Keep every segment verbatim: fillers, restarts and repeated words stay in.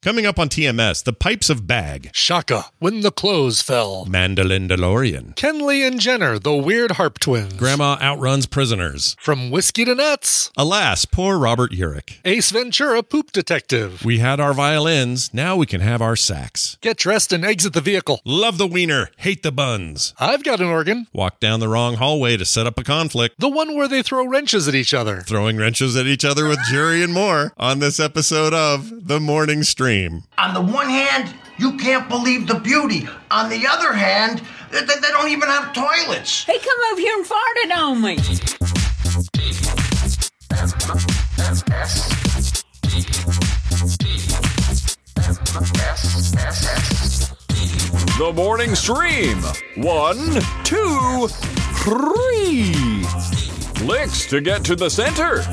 Coming up on T M S, The Pipes of Bag. Shaka, When the Clothes Fell. Mandolin DeLorean. Kenley and Jenner, the Weird Harp Twins. Grandma Outruns Prisoners. From Whiskey to Nuts. Alas, poor Robert Urich. Ace Ventura, Poop Detective. We had our violins, now we can have our sax. Get dressed and exit the vehicle. Love the wiener, hate the buns. I've got an organ. Walk down the wrong hallway to set up a conflict. The one where they throw wrenches at each other. Throwing wrenches at each other with Jury and more on this episode of The Morning Stream. On the one hand, you can't believe the beauty. On the other hand, they, they don't even have toilets. Hey, come over here and farted on me. The Morning Stream. One, two, three. Licks to get to the center.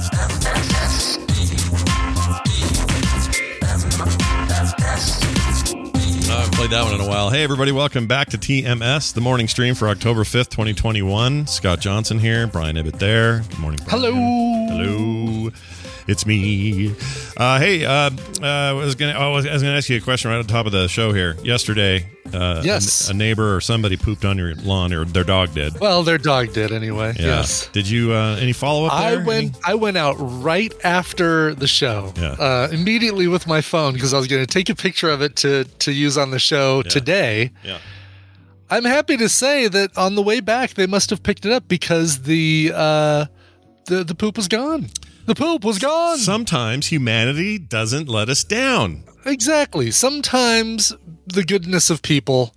I haven't played that one in a while. Hey, everybody, welcome back to T M S, the morning stream for October fifth, twenty twenty-one. Scott Johnson here, Brian Ibbett there. Good morning, Brian. Hello. Hello. It's me. Uh, hey, uh, uh, I was going to I was going to ask you a question right at the top of the show here. Yesterday, uh, yes. a, a neighbor or somebody pooped on your lawn, or their dog did. Well, their dog did anyway. Yeah. Yes. Did you, uh, any follow-up I there? went Any? I went out right after the show, Yeah. uh, immediately with my phone because I was going to take a picture of it to, to use on the show Yeah. today. Yeah. I'm happy to say that on the way back, they must have picked it up because the uh, the the poop was gone. The poop was gone. Sometimes humanity doesn't let us down. Exactly. Sometimes the goodness of people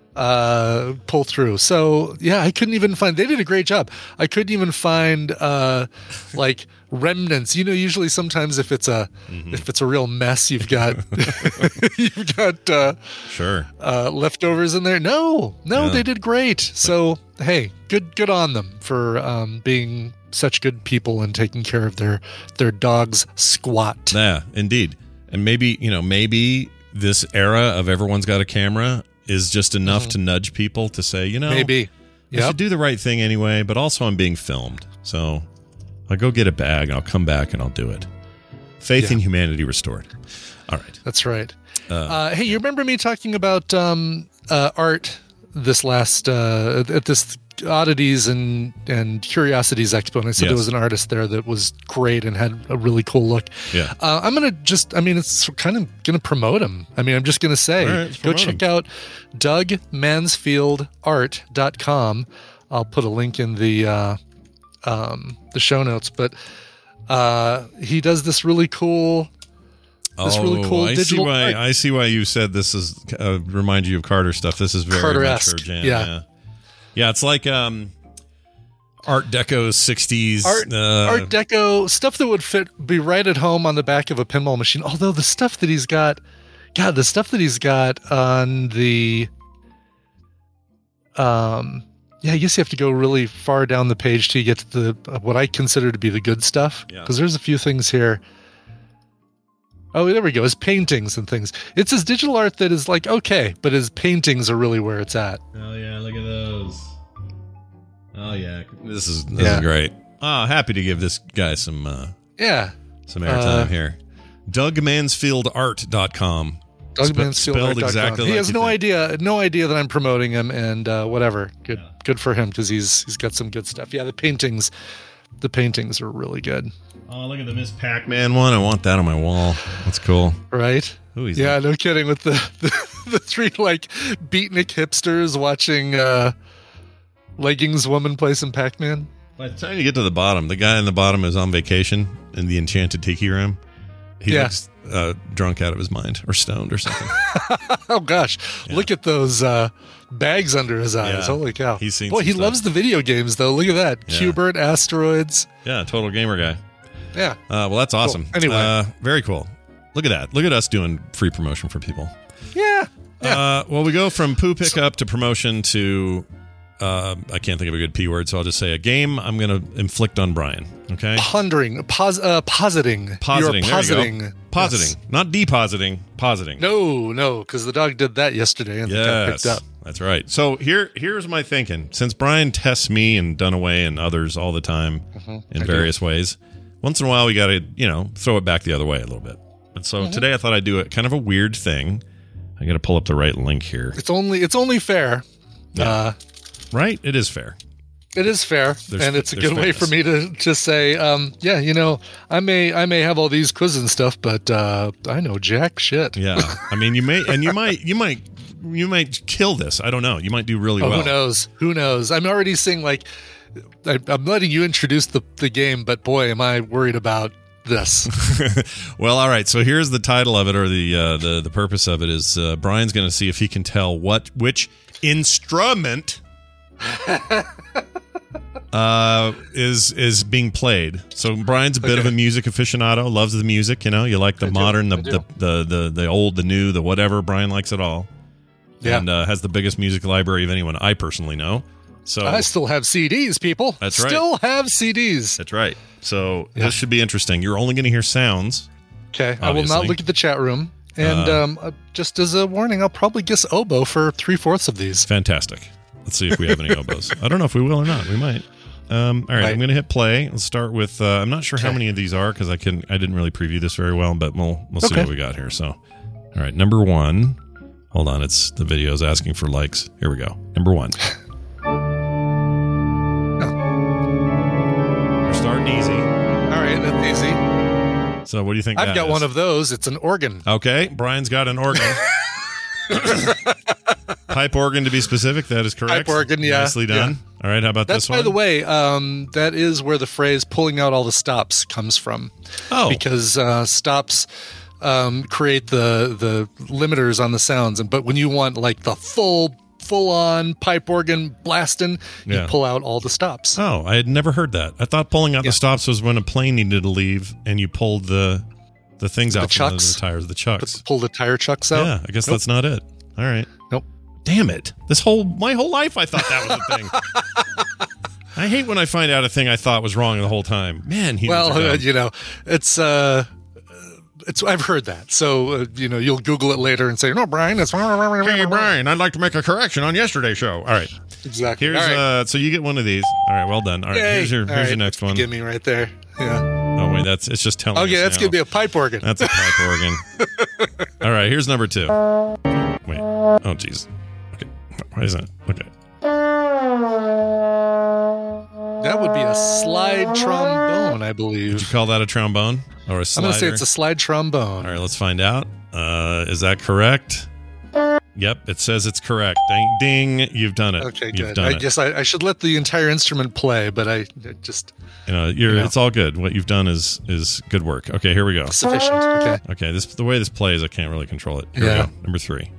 uh, pull through. So, yeah, I couldn't even find... They did a great job. I couldn't even find, uh, like, remnants. You know, usually sometimes if it's a mm-hmm. if it's a real mess, you've got you've got uh, Sure. uh, leftovers in there. No, no, Yeah. they did great. So, hey, good good on them for um, being such good people and taking care of their their dog's squat. Yeah, indeed. And maybe, you know, maybe this era of everyone's got a camera is just enough Mhm. to nudge people to say, you know, Maybe. I Yep. should do the right thing anyway, but also I'm being filmed. So I'll go get a bag and I'll come back and I'll do it. Faith Yeah. in humanity restored. All right. That's right. Uh, Uh, hey, you remember me talking about um, uh, art this last uh, at this Oddities and and Curiosities Expo, and I said Yes. there was an artist there that was great and had a really cool look. Yeah. Uh, I'm gonna just, I mean, it's kind of gonna promote him. I mean, I'm just gonna say, All right, let's go promote check him. out doug mansfield art dot com. I'll put a link in the uh, um, the show notes, but uh, he does this really cool. This oh, really cool I see digital why. art. I see why you said this is uh, remind you of Carter stuff. This is very much Carter-esque, her jam. yeah. Yeah. Yeah, it's like um, Art Deco sixties. Art, uh, Art Deco stuff that would fit be right at home on the back of a pinball machine. Although the stuff that he's got, God, the stuff that he's got on the, um, yeah, I guess you have to go really far down the page to get to the what I consider to be the good stuff. Yeah. Because there's a few things here. Oh, there we go. His paintings and things. It's his digital art that is like okay, but his paintings are really where it's at. Oh yeah, look at those. Oh yeah, this is this Yeah. is great. Oh, happy to give this guy some uh, Yeah. some airtime Uh, here. doug mansfield art dot com. Doug Spe- Mansfield spelled art dot com. exactly He like has you no think. idea, no idea that I'm promoting him, and uh, whatever. Good, Yeah. good for him because he's he's got some good stuff. Yeah, the paintings, the paintings are really good, Oh, look at the Miss Pac-Man one. I want that on my wall. That's cool. right? Ooh, he's Yeah, no kidding. With the the, the three like beatnik hipsters watching uh, leggings woman play some Pac-Man. By the time you get to the bottom, the guy in the bottom is on vacation in the Enchanted Tiki Room. He Yeah. looks uh, drunk out of his mind or stoned or something. Oh gosh, Yeah. look at those uh, bags under his eyes. Yeah. Holy cow! He's seen Boy, some he stuff. loves the video games though. Look at that, Yeah. Q*bert, Asteroids. Yeah, total gamer guy. Yeah. Uh, well, that's awesome. Anyway. uh, very cool. Look at that. Look at us doing free promotion for people. Yeah. Yeah. Uh, well, we go from poo pickup to promotion to uh, I can't think of a good P word, so I'll just say a game I'm going to inflict on Brian. Okay, Pondering, pos- uh, positing. positing, You're there you positing. go. Positing, Yes. not depositing, positing. No, no, because the dog did that yesterday and it got Yes, picked up. that's right. So here, here's my thinking. Since Brian tests me and Dunaway and others all the time in I do. various ways, once in a while we got to, you know, throw it back the other way a little bit. And so mm-hmm. today I thought I'd do it kind of a weird thing. I got to pull up the right link here. It's only it's only fair. Yeah. Uh, right? It is fair. It is fair, there's, and it's a good fairness. way for me to just say, um, yeah, you know, I may I may have all these quizzes and stuff, but uh, I know jack shit. Yeah, I mean, you may and you might you might you might kill this. I don't know. You might do really oh, well. Who knows? Who knows? I'm already seeing like I, I'm letting you introduce the the game, but boy, am I worried about this. Well, all right. So here's the title of it, or the uh, the the purpose of it is uh, Brian's going to see if he can tell what which instrument. Uh, is is being played. So Brian's a bit okay. of a music aficionado, loves the music. You know, you like the I modern, the, the the the the old, the new, the whatever. Brian likes it all, yeah. and uh, has the biggest music library of anyone I personally know. So I still have C Ds, people. That's right. Still have C Ds. That's right. So yeah. this should be interesting. You're only going to hear sounds. Okay, obviously. I will not look at the chat room. And uh, um, uh, just as a warning, I'll probably guess oboe for three fourths of these. Fantastic. Let's see if we have any oboes. I don't know if we will or not. We might. Um, all right, right, I'm going to hit play. Let's start with. Uh, I'm not sure okay. how many of these are because I can. I didn't really preview this very well, but we'll we'll see okay. what we got here. So, all right, number one. Hold on, it's the video's asking for likes. Here we go. Number one. oh. We're starting easy. All right, that's easy. So, what do you think? I've that got is? one of those. It's an organ. Okay, Brian's got an organ. Pipe organ, to be specific. That is correct. Pipe organ, yeah. Nicely done. Yeah. All right, how about That's, this one? By the way, um, that is where the phrase pulling out all the stops comes from. Oh. Because uh, stops um, create the the limiters on the sounds. And But when you want like the full, full-on pipe organ blasting, yeah. you pull out all the stops. Oh, I had never heard that. I thought pulling out yeah. the stops was when a plane needed to leave and you pulled the the things the out chucks. from the, the tires, the chucks. Pull the tire chucks out? Yeah, I guess nope. that's not it. All right. Nope. Damn it. This whole, my whole life I thought that was a thing. I hate when I find out a thing I thought was wrong the whole time. Man, he Well, uh, you know, it's, uh, it's, I've heard that. So, uh, you know, you'll Google it later and say, no, Brian, it's. Hey, Brian, I'd like to make a correction on yesterday's show. All right. Exactly. Here's, right. uh, so you get one of these. All right, well done. All right, Yay. here's your, here's right. your next one. Give me right there. Yeah. Oh, wait, that's, it's just telling Okay, us that's now. going to be a pipe organ. That's a pipe organ. All right, here's number two. Wait. Oh, jeez. Okay. Why is that? Okay. That would be a slide trombone, I believe. Would you call that a trombone or a slider? I'm going to say it's a slide trombone. All right, let's find out. Uh, is that correct? Yep, it says it's correct. Ding, ding, you've done it. Okay, you've good. Done I it. guess I, I should let the entire instrument play, but I, I just... You know, you're, you know. It's all good. What you've done is is good work. Okay, here we go. Sufficient, okay. Okay, this the way this plays, I can't really control it. Here yeah. we go. Number three.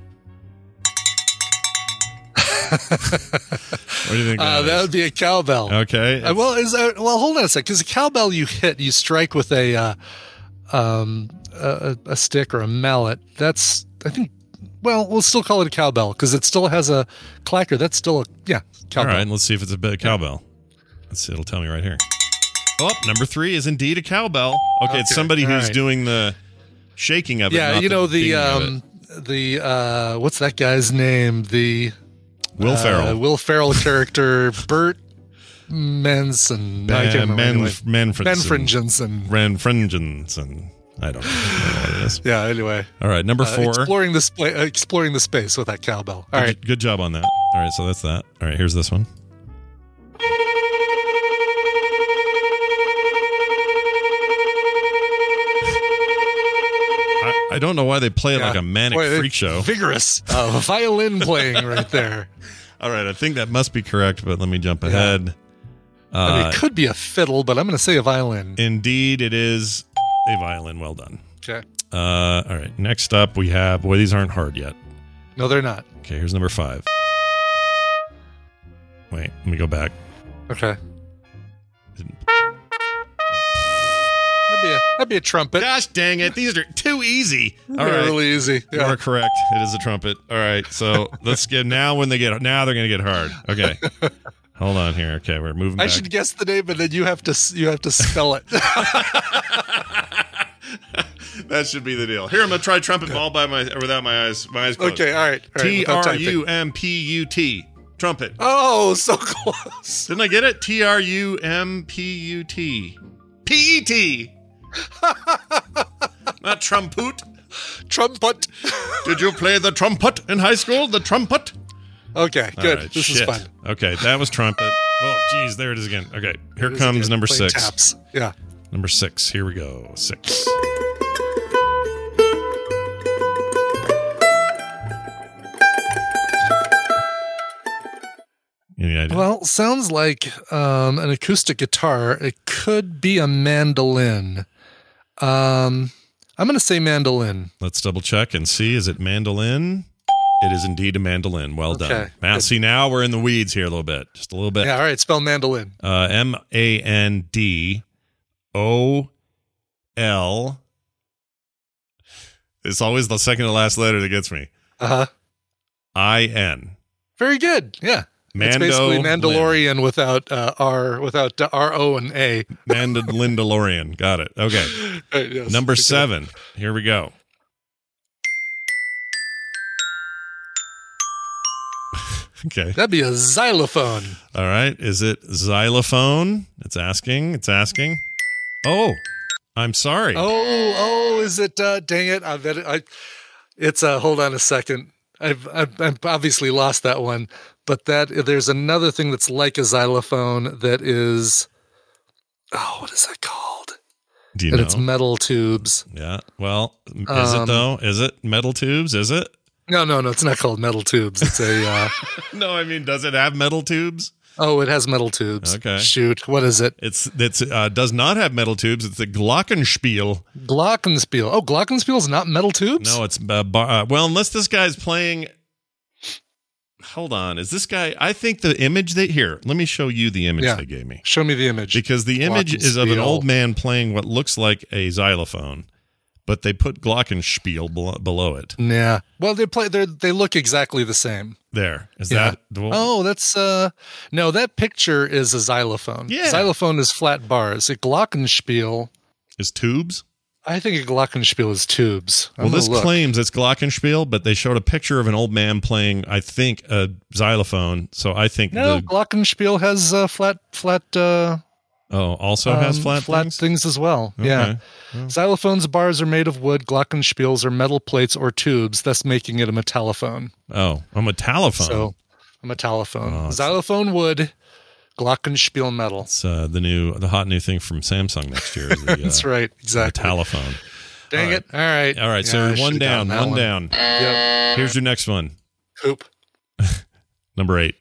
What do you think that uh, is? That would be a cowbell. Okay. Uh, well, is that, well, hold on a sec, because a cowbell you hit, you strike with a, uh, um, a, a stick or a mallet. That's, I think, well, we'll still call it a cowbell, because it still has a clacker. That's still a, yeah, cowbell. All right, let's see if it's a bit of cowbell. Let's see, it'll tell me right here. Oh, number three is indeed a cowbell. Okay, okay. It's somebody who's right. doing the shaking of it. Yeah, you know, the, um, the, uh, what's that guy's name? The, Will Ferrell. Uh, Will Ferrell character, Bert Manson. Ben, I can't remember. Men, anyway. Menfringensen. Menfringensen. Renfringensen. I don't know, I don't know what it is. Yeah, anyway. All right, number four. Uh, exploring, the sp- uh, exploring the space with that cowbell. All good, right. Good job on that. All right, so that's that. All right, here's this one. I don't know why they play it yeah. like a manic Boy, freak show. Vigorous. Uh, violin playing right there. All right, I think that must be correct, but let me jump ahead. Yeah. Uh, I mean, it could be a fiddle, but I'm going to say a violin. Indeed, it is a violin. Well done. Okay. Uh, all right, next up we have, boy, these aren't hard yet. No, they're not. Okay, here's number five. Wait, let me go back. Okay. That'd be, a, that'd be a trumpet. Gosh dang it. These are too easy. All They're right. really easy. You Yeah. are correct. It is a trumpet. All right. So let's get now when they get now they're going to get hard. Okay. Hold on here. Okay, we're moving I back. should guess the name, but then you have to you have to spell it. That should be the deal. Here, I'm going to try trumpet all by my or without my eyes my eyes closed. Okay, all right. All right, T without R typing. U M P U T. Trumpet. Oh, so close. Didn't I get it? T R U M P U T. P E T. Not trumpet. Trumpet. Did you play the trumpet in high school? The trumpet? Okay, good. Right, this shit. is fun. Okay, that was trumpet. Oh, geez, there it is again. Okay, here It is comes again, number playing six. Taps. Yeah. Number six. Here we go. Six. Any idea? Well, sounds like um, an acoustic guitar. It could be a mandolin. Um, I'm going to say mandolin. Let's double check and see. Is it mandolin? It is indeed a mandolin. Well done. Okay, Now, good. see, now we're in the weeds here a little bit. Just a little bit. Yeah, all right. Spell mandolin. Uh, M A N D O L. It's always the second to last letter that gets me. Uh huh. I N. Very good. Yeah. Mando It's basically Lin. Mandalorian without uh, R, without uh, R O and A. Mandalorian. Got it. Okay. Right, yes. Number Okay. seven. Here we go. Okay. That'd be a xylophone. All right. Is it xylophone? It's asking. It's asking. Oh, I'm sorry. Oh, oh, is it? Uh, dang it! I bet it, I. It's uh. Hold on a second. I've, I've I've obviously lost that one, but that there's another thing that's like a xylophone that is. Oh, what is that called? Do you And know? it's metal tubes. Yeah. Well, is it Um, though? Is it metal tubes? Is it? No, no, no. It's not called metal tubes. It's a. Uh, No, I mean, does it have metal tubes? oh, it has metal tubes. Okay. Shoot, what is it? It's it's uh, does not have metal tubes. It's a glockenspiel. Glockenspiel. Oh, glockenspiel is not metal tubes. No, it's uh, bar, uh, well, unless this guy's playing. Hold on, is this guy? I think the image they here. Let me show you the image Yeah. they gave me, Show me the image. because the image is of an Glockenspiel. old man playing what looks like a xylophone, but they put glockenspiel below, below it. Yeah. Well, they play. They they look exactly the same. There is Yeah. that. The, Oh, that's uh no, that picture is a xylophone. Yeah. Xylophone is flat bars. A glockenspiel, is tubes. I think a glockenspiel is tubes. I'm Well, gonna this look. claims it's glockenspiel, but they showed a picture of an old man playing, I think, a xylophone. So I think No, the glockenspiel has uh, flat flat uh oh also has um, flat, flat things? things as well. Yeah. Okay. Xylophones bars are made of wood, glockenspiels are metal plates or tubes, thus making it a metallophone. Oh, a metallophone. So a metallophone. Oh, it's- Xylophone wood, glockenspiel metal. It's uh, the new, the hot new thing from Samsung next year. Is the, uh, That's right. Exactly. metallophone. Dang All right. it. All right. All right, Yeah, so I one should've down, gotten that one, down. Yep. Here's your next one, Poop. number eight.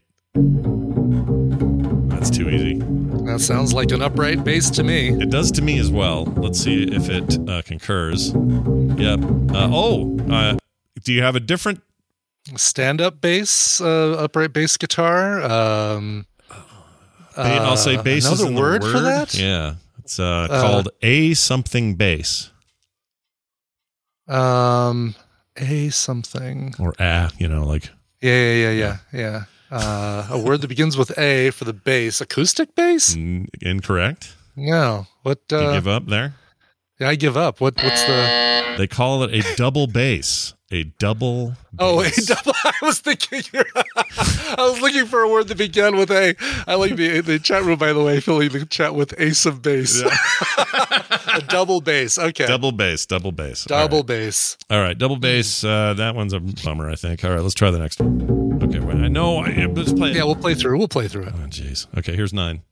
That's too easy. That sounds like an upright bass to me. It does to me as well. Let's see if it uh, concurs. Yep. Uh, oh, uh, do you have a different? Stand-up bass, uh, upright bass guitar. Um, ba- I'll say uh, bass is another in the word for that? Yeah, it's uh, called a something bass Um, a something. or a. You know, like Yeah, yeah, yeah, yeah, yeah. Uh, a word that begins with A for the bass. Acoustic bass? mm, incorrect. No. What? You Uh, give up there. yeah, I give up. What? What's the? They call it a double bass. A double. Oh, a bass. double. I was thinking. I was looking for a word that began with A. I like the the chat room, by the way, filling the chat with ace of bass. A double bass. Okay. Double bass. Double bass. Double All right. bass. All right, double bass. Uh, that one's a bummer, I think. All right, let's try the next one. Okay, wait, I know. I, let's play. Yeah, we'll play through. We'll play through it. Oh, jeez. Okay, here's nine.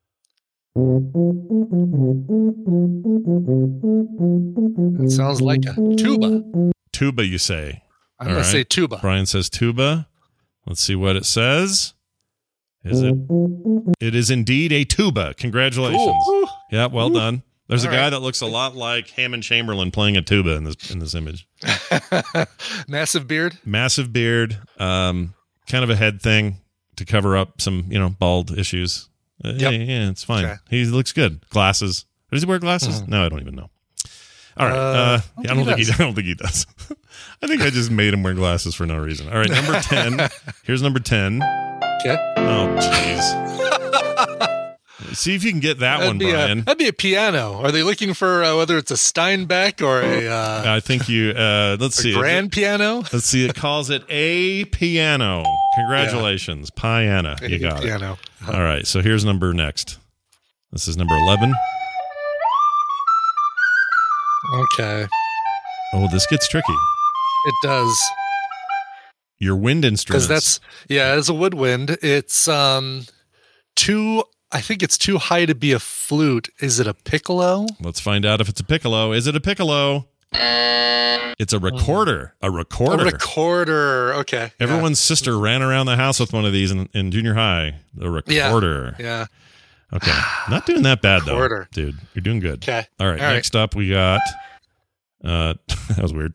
It sounds like a tuba. Tuba, you say? I'm All gonna right. say tuba. Brian says tuba. Let's see what it says. Is it? It is indeed a tuba. Congratulations. Ooh. Yeah, well done. There's All a guy right. that looks a lot like Hammond Chamberlain playing a tuba in this in this image. Massive beard. Massive beard, um, kind of a head thing to cover up some, you know, bald issues. Uh, Yep. Yeah, yeah, it's fine. Okay. He looks good. Glasses. Does he wear glasses? No, I don't even know. All right. Uh, Uh, yeah, I don't think he. I don't think he does. I think I just made him wear glasses for no reason. All right, number ten. Here's number ten. Okay. Oh, jeez. See if you can get that That'd one, be, a, Brian. that'd be a piano. Are they looking for uh, whether it's a Steinbeck or a, uh, I think you. Uh, let's a see. grand piano? Let's see. It calls it a piano. Congratulations, piano. You A got it. piano. All right. So here's number next. This is number eleven. Okay. Oh, this gets tricky. It does. Your wind instruments. Because that's, yeah, as a woodwind, it's um too, I think it's too high to be a flute. Is it a piccolo? Let's find out if it's a piccolo. Is it a piccolo? It's a recorder. A recorder. A recorder. Okay. Everyone's yeah. sister ran around the house with one of these in, in junior high. A recorder. Yeah. yeah. Okay. Not doing that bad, recorder. though. Dude, you're doing good. Okay. All right. All next right. up, we got. Uh, that was weird.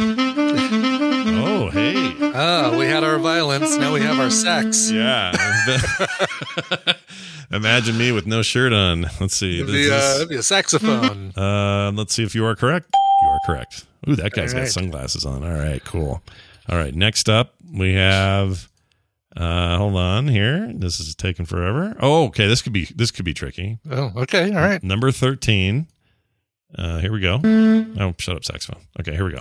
Oh, hey. Oh, we had our violence. Now we have our sex. Yeah. Imagine me with no shirt on. Let's see. It'd be, uh, it'd be a saxophone. Uh, let's see if you are correct. You are correct. Ooh, that guy's right. got sunglasses on. All right, cool. All right, next up we have. Uh, hold on here. This is taking forever. Oh, okay. This could be this could be tricky. Oh, okay. All right. Number thirteen. Uh, here we go. Oh, shut up, saxophone. Okay, here we go.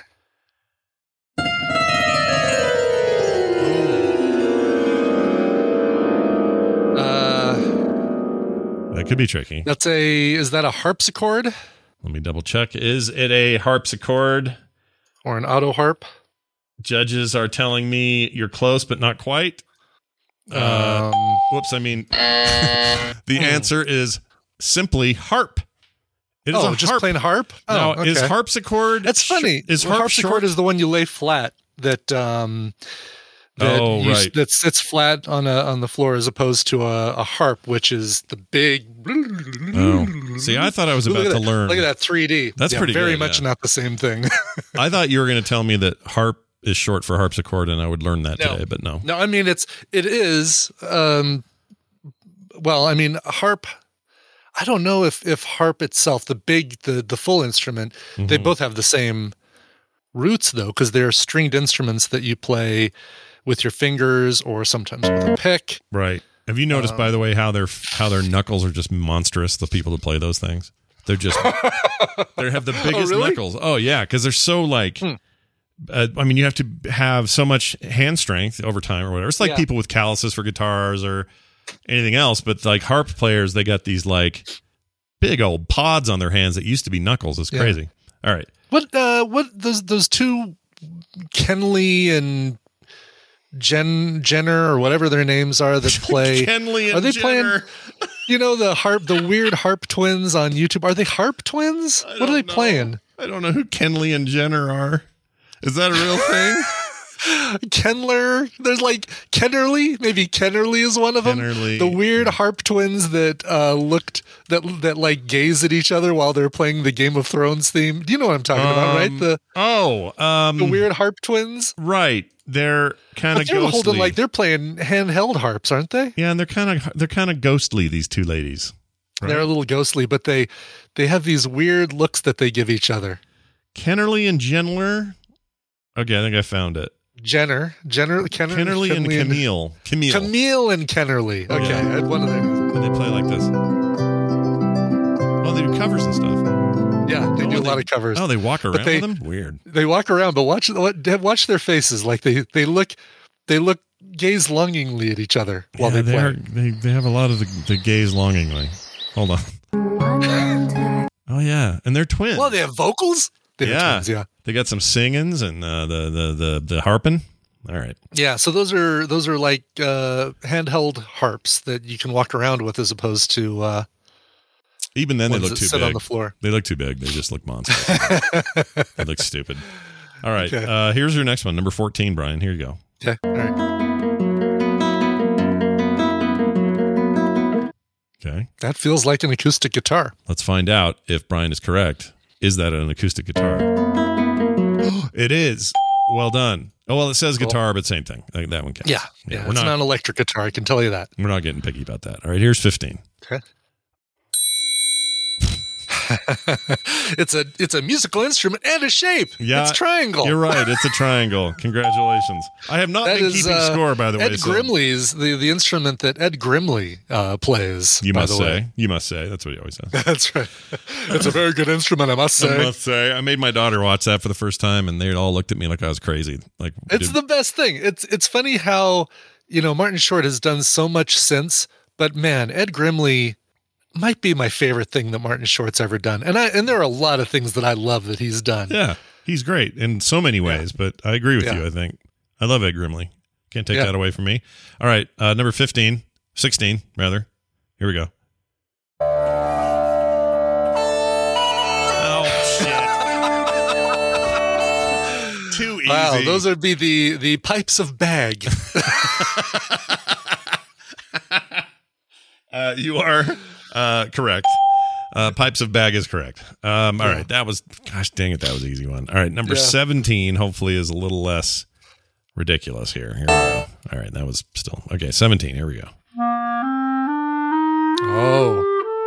Uh, that could be tricky. That's a. Is that a harpsichord? Let me double check. Is it a harpsichord or an auto harp? Judges are telling me you're close, but not quite. Uh, um, whoops. I mean, the answer is simply harp. It is oh, a just harp. plain harp? Oh, now, okay. is harpsichord... That's funny. Is well, harp harpsichord short? is the one you lay flat that... Um, that oh, you, right. That sits flat on a, on the floor as opposed to a, a harp, which is the big... Oh. See, I thought I was about to that. learn... Look at that three D. That's yeah, pretty very good, much yeah. not the same thing. I thought you were going to tell me that harp is short for harpsichord, and I would learn that no. today, but no. No, I mean, it's it is... Um, well, I mean, harp... I don't know if, if harp itself, the big, the, the full instrument, mm-hmm. they both have the same roots, though, because they're stringed instruments that you play with your fingers or sometimes with a pick. Right. Have you noticed, um, by the way, how their how their knuckles are just monstrous? The people that play those things, they're just they have the biggest oh, really? knuckles. Oh yeah, because they're so like. Hmm. Uh, I mean, you have to have so much hand strength over time or whatever. It's like yeah. people with calluses for guitars or anything else, but like harp players, they got these like big old pods on their hands that used to be knuckles. It's crazy. Yeah. All right. What, uh, what, those, those two Kenley and Jen, Jenner or whatever their names are that play, Kenley and are they Jenner. playing, you know, the harp, the weird harp twins on YouTube? Are they harp twins? What are they know. playing? I don't know who Kenley and Jenner are. Is that a real thing? Kenler, there's like Kennerly, maybe Kennerly is one of them. Kennerly. The weird harp twins that uh, looked that that like gaze at each other while they're playing the Game of Thrones theme. Do you know what I'm talking um, about, right? The oh, um, the weird harp twins, right? They're kind of ghostly. Holding, like they're playing handheld harps, aren't they? Yeah, and they're kind of they're kind of ghostly. These two ladies, right? They're a little ghostly, but they they have these weird looks that they give each other. Kennerly and Jenner. Okay, I think I found it. Jenner, Jenner, Kenner, Kennerly and Camille. Camille. Camille and Kennerly. Okay, yeah. I had one of them. And they play like this. Oh, they do covers and stuff. Yeah, they oh, do a they, lot of covers. Oh, they walk around they, with them? Weird. They walk around, but watch watch their faces. Like they they look they look gaze longingly at each other while yeah, they play. Are, they they have a lot of the, the gaze longingly. Hold on. Oh yeah, and they're twins. Well, they have vocals. They have yeah, twins, yeah. They got some singings and uh, the the the the harping. All right. Yeah, so those are those are like uh, handheld harps that you can walk around with, as opposed to uh, even then they look too sit big on the floor. They look too big. They just look monstrous. They look stupid. All right. Okay. Uh, here's your next one, number fourteen, Brian. Here you go. Okay. All right. Okay. That feels like an acoustic guitar. Let's find out if Brian is correct. Is that an acoustic guitar? It is. Well done. Oh, well, it says guitar, but same thing. Like, that one counts. Yeah. Yeah. yeah it's we're not, not an electric guitar. I can tell you that. We're not getting picky about that. All right. Here's fifteen. Okay. it's a it's a musical instrument and a shape. Yeah, it's triangle. You're right. It's a triangle. Congratulations. I have not that been is, keeping uh, score, by the way. Ed so. Grimley's the, the instrument that Ed Grimley uh, plays. You by must the say. Way. You must say. That's what he always says. That's right. It's a very good instrument, I must say. I must say. I made my daughter watch that for the first time, and they all looked at me like I was crazy. Like it's dude. the best thing. It's it's funny how, you know, Martin Short has done so much since, but man, Ed Grimley might be my favorite thing that Martin Short's ever done. And I and there are a lot of things that I love that he's done. Yeah. he's great in so many ways. Yeah. But I agree with yeah. you. I think I love Ed Grimley. Can't take yeah. that away from me. All right, uh, number fifteen, sixteen rather. Here we go. Too easy. Wow, those would be the the pipes of bag. uh, you are uh, correct. Uh, pipes of bag is correct. Um, all yeah. right, that was gosh dang it, that was an easy one. All right, number yeah. seventeen. Hopefully, is a little less ridiculous here. Here we go. All right, that was still okay. seventeen. Here we go. Oh.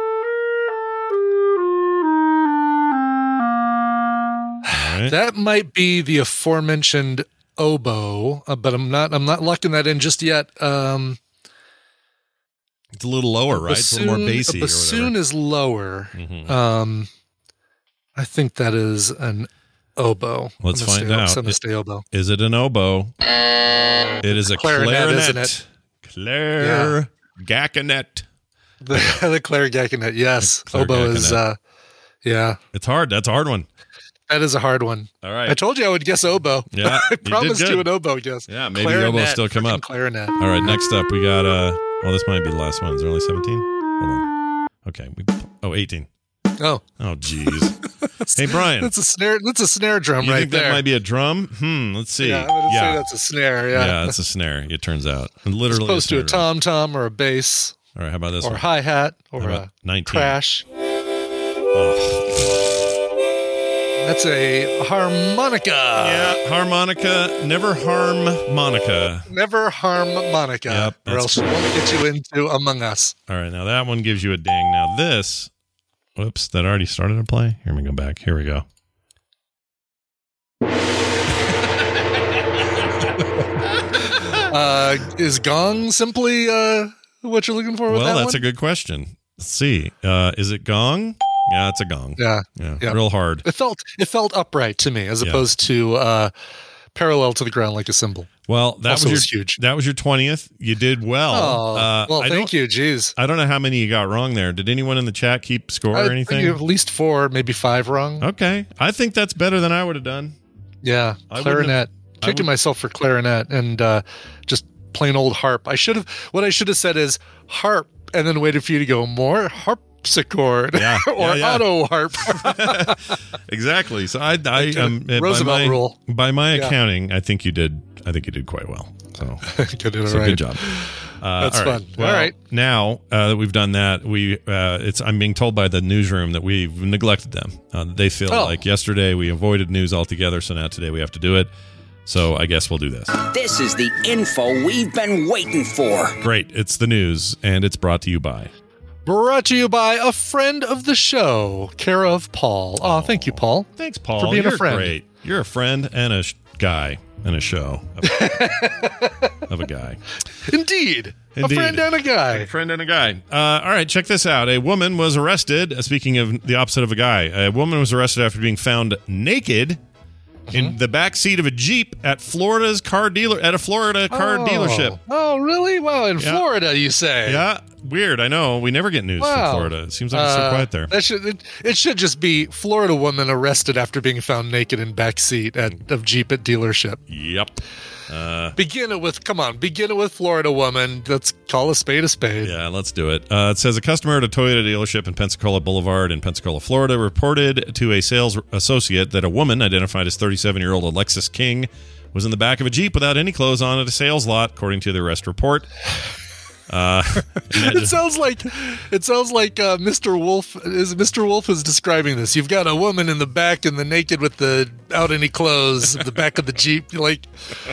Right. That might be the aforementioned oboe, uh, but I'm not. I'm not locking that in just yet. Um, it's a little lower, right? Bassoon, it's a little more bassy. A bassoon is lower. Mm-hmm. Um, I think that is an oboe. Let's find stay, out. I'm gonna stay oboe. Is it an oboe? It is a clarinet, clarinet. Isn't it? Claire yeah. Gacanet. The, the Claire Gacanet. Yes, Claire oboe Gacanet. is. Uh, yeah, it's hard. That's a hard one. That is a hard one. All right. I told you I would guess oboe. Yeah. I promised you, you an oboe guess. Yeah, maybe clarinet, oboe still come up. Clarinet. All right, next up we got uh well this might be the last one. Is there only seventeen? Hold on. Okay. We, oh, eighteen. Oh. Oh jeez. Hey Brian. That's a snare that's a snare drum you right think there. That might be a drum? Hmm, let's see. Yeah, I'm gonna yeah. say that's a snare, yeah. Yeah, it's a snare, it turns out. And literally as opposed to a tom tom or a bass. All right, how about this or one? Or hi hat or a nineteen. Crash. Oh. That's a harmonica. Yeah, harmonica. Never harm Monica. Never harm Monica. Yep, or else she won't get you into Among Us. All right, now that one gives you a ding. Now this, whoops, that already started to play. Here we go back. Here we go. uh, is gong simply uh, what you're looking for with well, that that's one? a good question. Let's see. Uh, is it gong? Yeah, it's a gong. Yeah. yeah, yeah. real hard. It felt it felt upright to me, as yeah. opposed to uh, parallel to the ground like a cymbal. Well, that also was, your, was huge. That was your twentieth. You did well. Oh, uh, well, I thank you. Jeez, I don't know how many you got wrong there. Did anyone in the chat keep score I or anything? At least four, maybe five wrong. Okay, I think that's better than I would have done. Yeah, I clarinet. Have, Kicking would... myself for clarinet and uh, just plain old harp. I should have. What I should have said is harp, and then waited for you to go more harp. Harpsichord yeah, or yeah, yeah. auto harp. Exactly. So I, I um, Roosevelt by my, rule. By my yeah. accounting, I think you did. I think you did quite well. So, did it so right. good job. Uh, That's all right. fun. Well, all right. Now uh, that we've done that, we uh, it's. I'm being told by the newsroom that we've neglected them. Uh, they feel oh. like yesterday we avoided news altogether, so now today we have to do it. So I guess we'll do this. This is the info we've been waiting for. Great. It's the news, and it's brought to you by. Brought to you by a friend of the show, care of Paul. Oh, thank you, Paul. Thanks, Paul. For being You're a friend. Great. You're a friend and a sh- guy and a show of, of a guy. Indeed. Indeed. A friend and a guy. A friend and a guy. Uh, all right, check this out. A woman was arrested. Uh, speaking of the opposite of a guy, a woman was arrested after being found naked mm-hmm. in the back seat of a Jeep at Florida's car dealer at a Florida car oh. dealership. Oh, really? Wow, in yeah. Florida, you say? Yeah. Weird, I know. We never get news wow. from Florida. It seems like it's uh, so quiet there. That should it, it should just be Florida woman arrested after being found naked in back seat at of Jeep at dealership. Yep. Uh, begin it with, come on, begin it with Florida woman. Let's call a spade a spade. Yeah, let's do it. Uh, it says a customer at a Toyota dealership in Pensacola Boulevard in Pensacola, Florida, reported to a sales associate that a woman identified as thirty-seven-year-old Alexis King was in the back of a Jeep without any clothes on at a sales lot, according to the arrest report. Uh, it sounds like it sounds like uh, Mister Wolf is Mister Wolf is describing this. You've got a woman in the back and the naked with the out any clothes, the back of the Jeep. Like,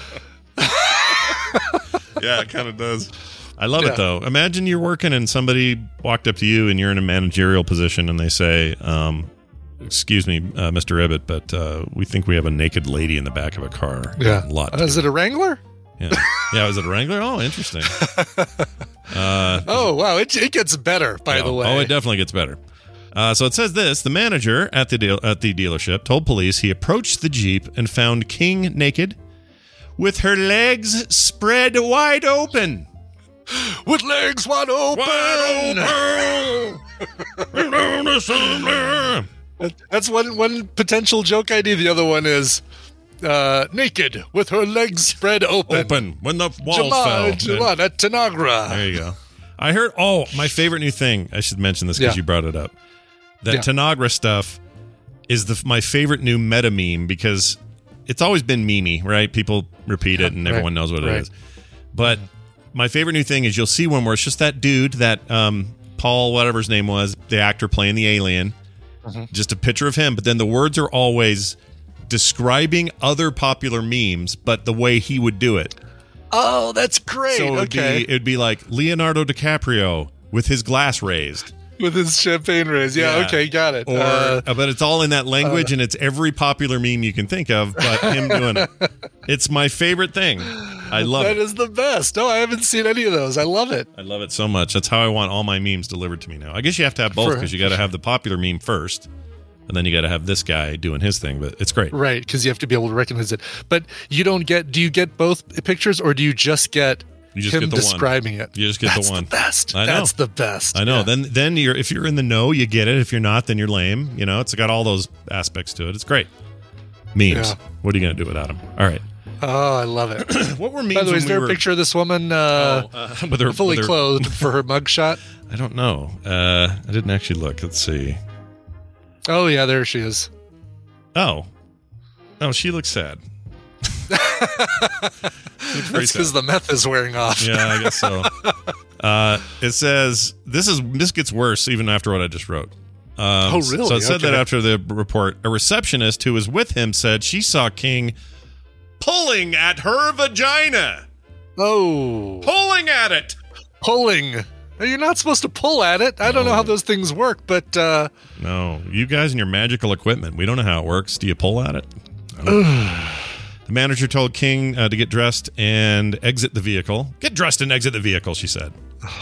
yeah, it kind of does. I love yeah. it though. Imagine you're working and somebody walked up to you and you're in a managerial position and they say, um, "Excuse me, uh, Mister Ribbit, but uh, we think we have a naked lady in the back of a car." Yeah, a lot. Uh, is it a Wrangler? Yeah, yeah. Was it a Wrangler? Oh, interesting. Uh, oh, wow. It, it gets better, by yeah, the way. Oh, it definitely gets better. Uh, so it says this: the manager at the deal, at the dealership told police he approached the Jeep and found King naked, with her legs spread wide open. With legs wide open. Wide open. That's one one potential joke idea. The other one is uh, naked with her legs spread open. Open when the walls Jamal, fell. Jamal at Tanagra. There you go. I heard. Oh, my favorite new thing. I should mention this because Yeah. you brought it up. That Yeah. Tanagra stuff is the my favorite new meta meme because it's always been memey, right? People repeat it and Right. everyone knows what Right. it is. But my favorite new thing is you'll see one where it's just that dude, that um, Paul, whatever his name was, the actor playing the alien, just a picture of him. But then the words are always describing other popular memes, but the way he would do it. Oh, that's great. So it'd okay. be it'd be like Leonardo DiCaprio with his glass raised. With his champagne raise. Yeah, Yeah. okay, got it. Or, Uh, but it's all in that language, and it's every popular meme you can think of, but him doing it. It's my favorite thing. I love that it. is the best. No, I haven't seen any of those. I love it. I love it so much. That's how I want all my memes delivered to me now. I guess you have to have both For- because you got to have the popular meme first, and then you got to have this guy doing his thing. But it's great. Right, because you have to be able to recognize it. But you don't get, do you get both pictures or do you just get You just him get the one. describing it? You just get That's the one. the best. I know. That's the best. I know. Yeah. Then, then you're if you're in the know, you get it. If you're not, then you're lame. You know, it's got all those aspects to it. It's great. Memes. Yeah. What are you gonna do without them? All right. Oh, I love it. What were memes? By the way, is when there we a were- picture of this woman uh, Oh, uh, with her fully with her- clothed for her mugshot? I don't know. Uh, I didn't actually look. Let's see. Oh, yeah, there she is. Oh, oh, she looks sad. She looks pretty That's because sad. the meth is wearing off. Yeah, I guess so. Uh, it says this is this gets worse even after what I just wrote. Um, Oh, really? So it said Okay. that after the report, a receptionist who was with him said she saw King pulling at her vagina, Oh, pulling at it. pulling. You're not supposed to pull at it. I don't know how those things work, but uh, No, you guys and your magical equipment. We don't know how it works. Do you pull at it? I don't- The manager told King uh, to get dressed and exit the vehicle. Get dressed and exit the vehicle, she said.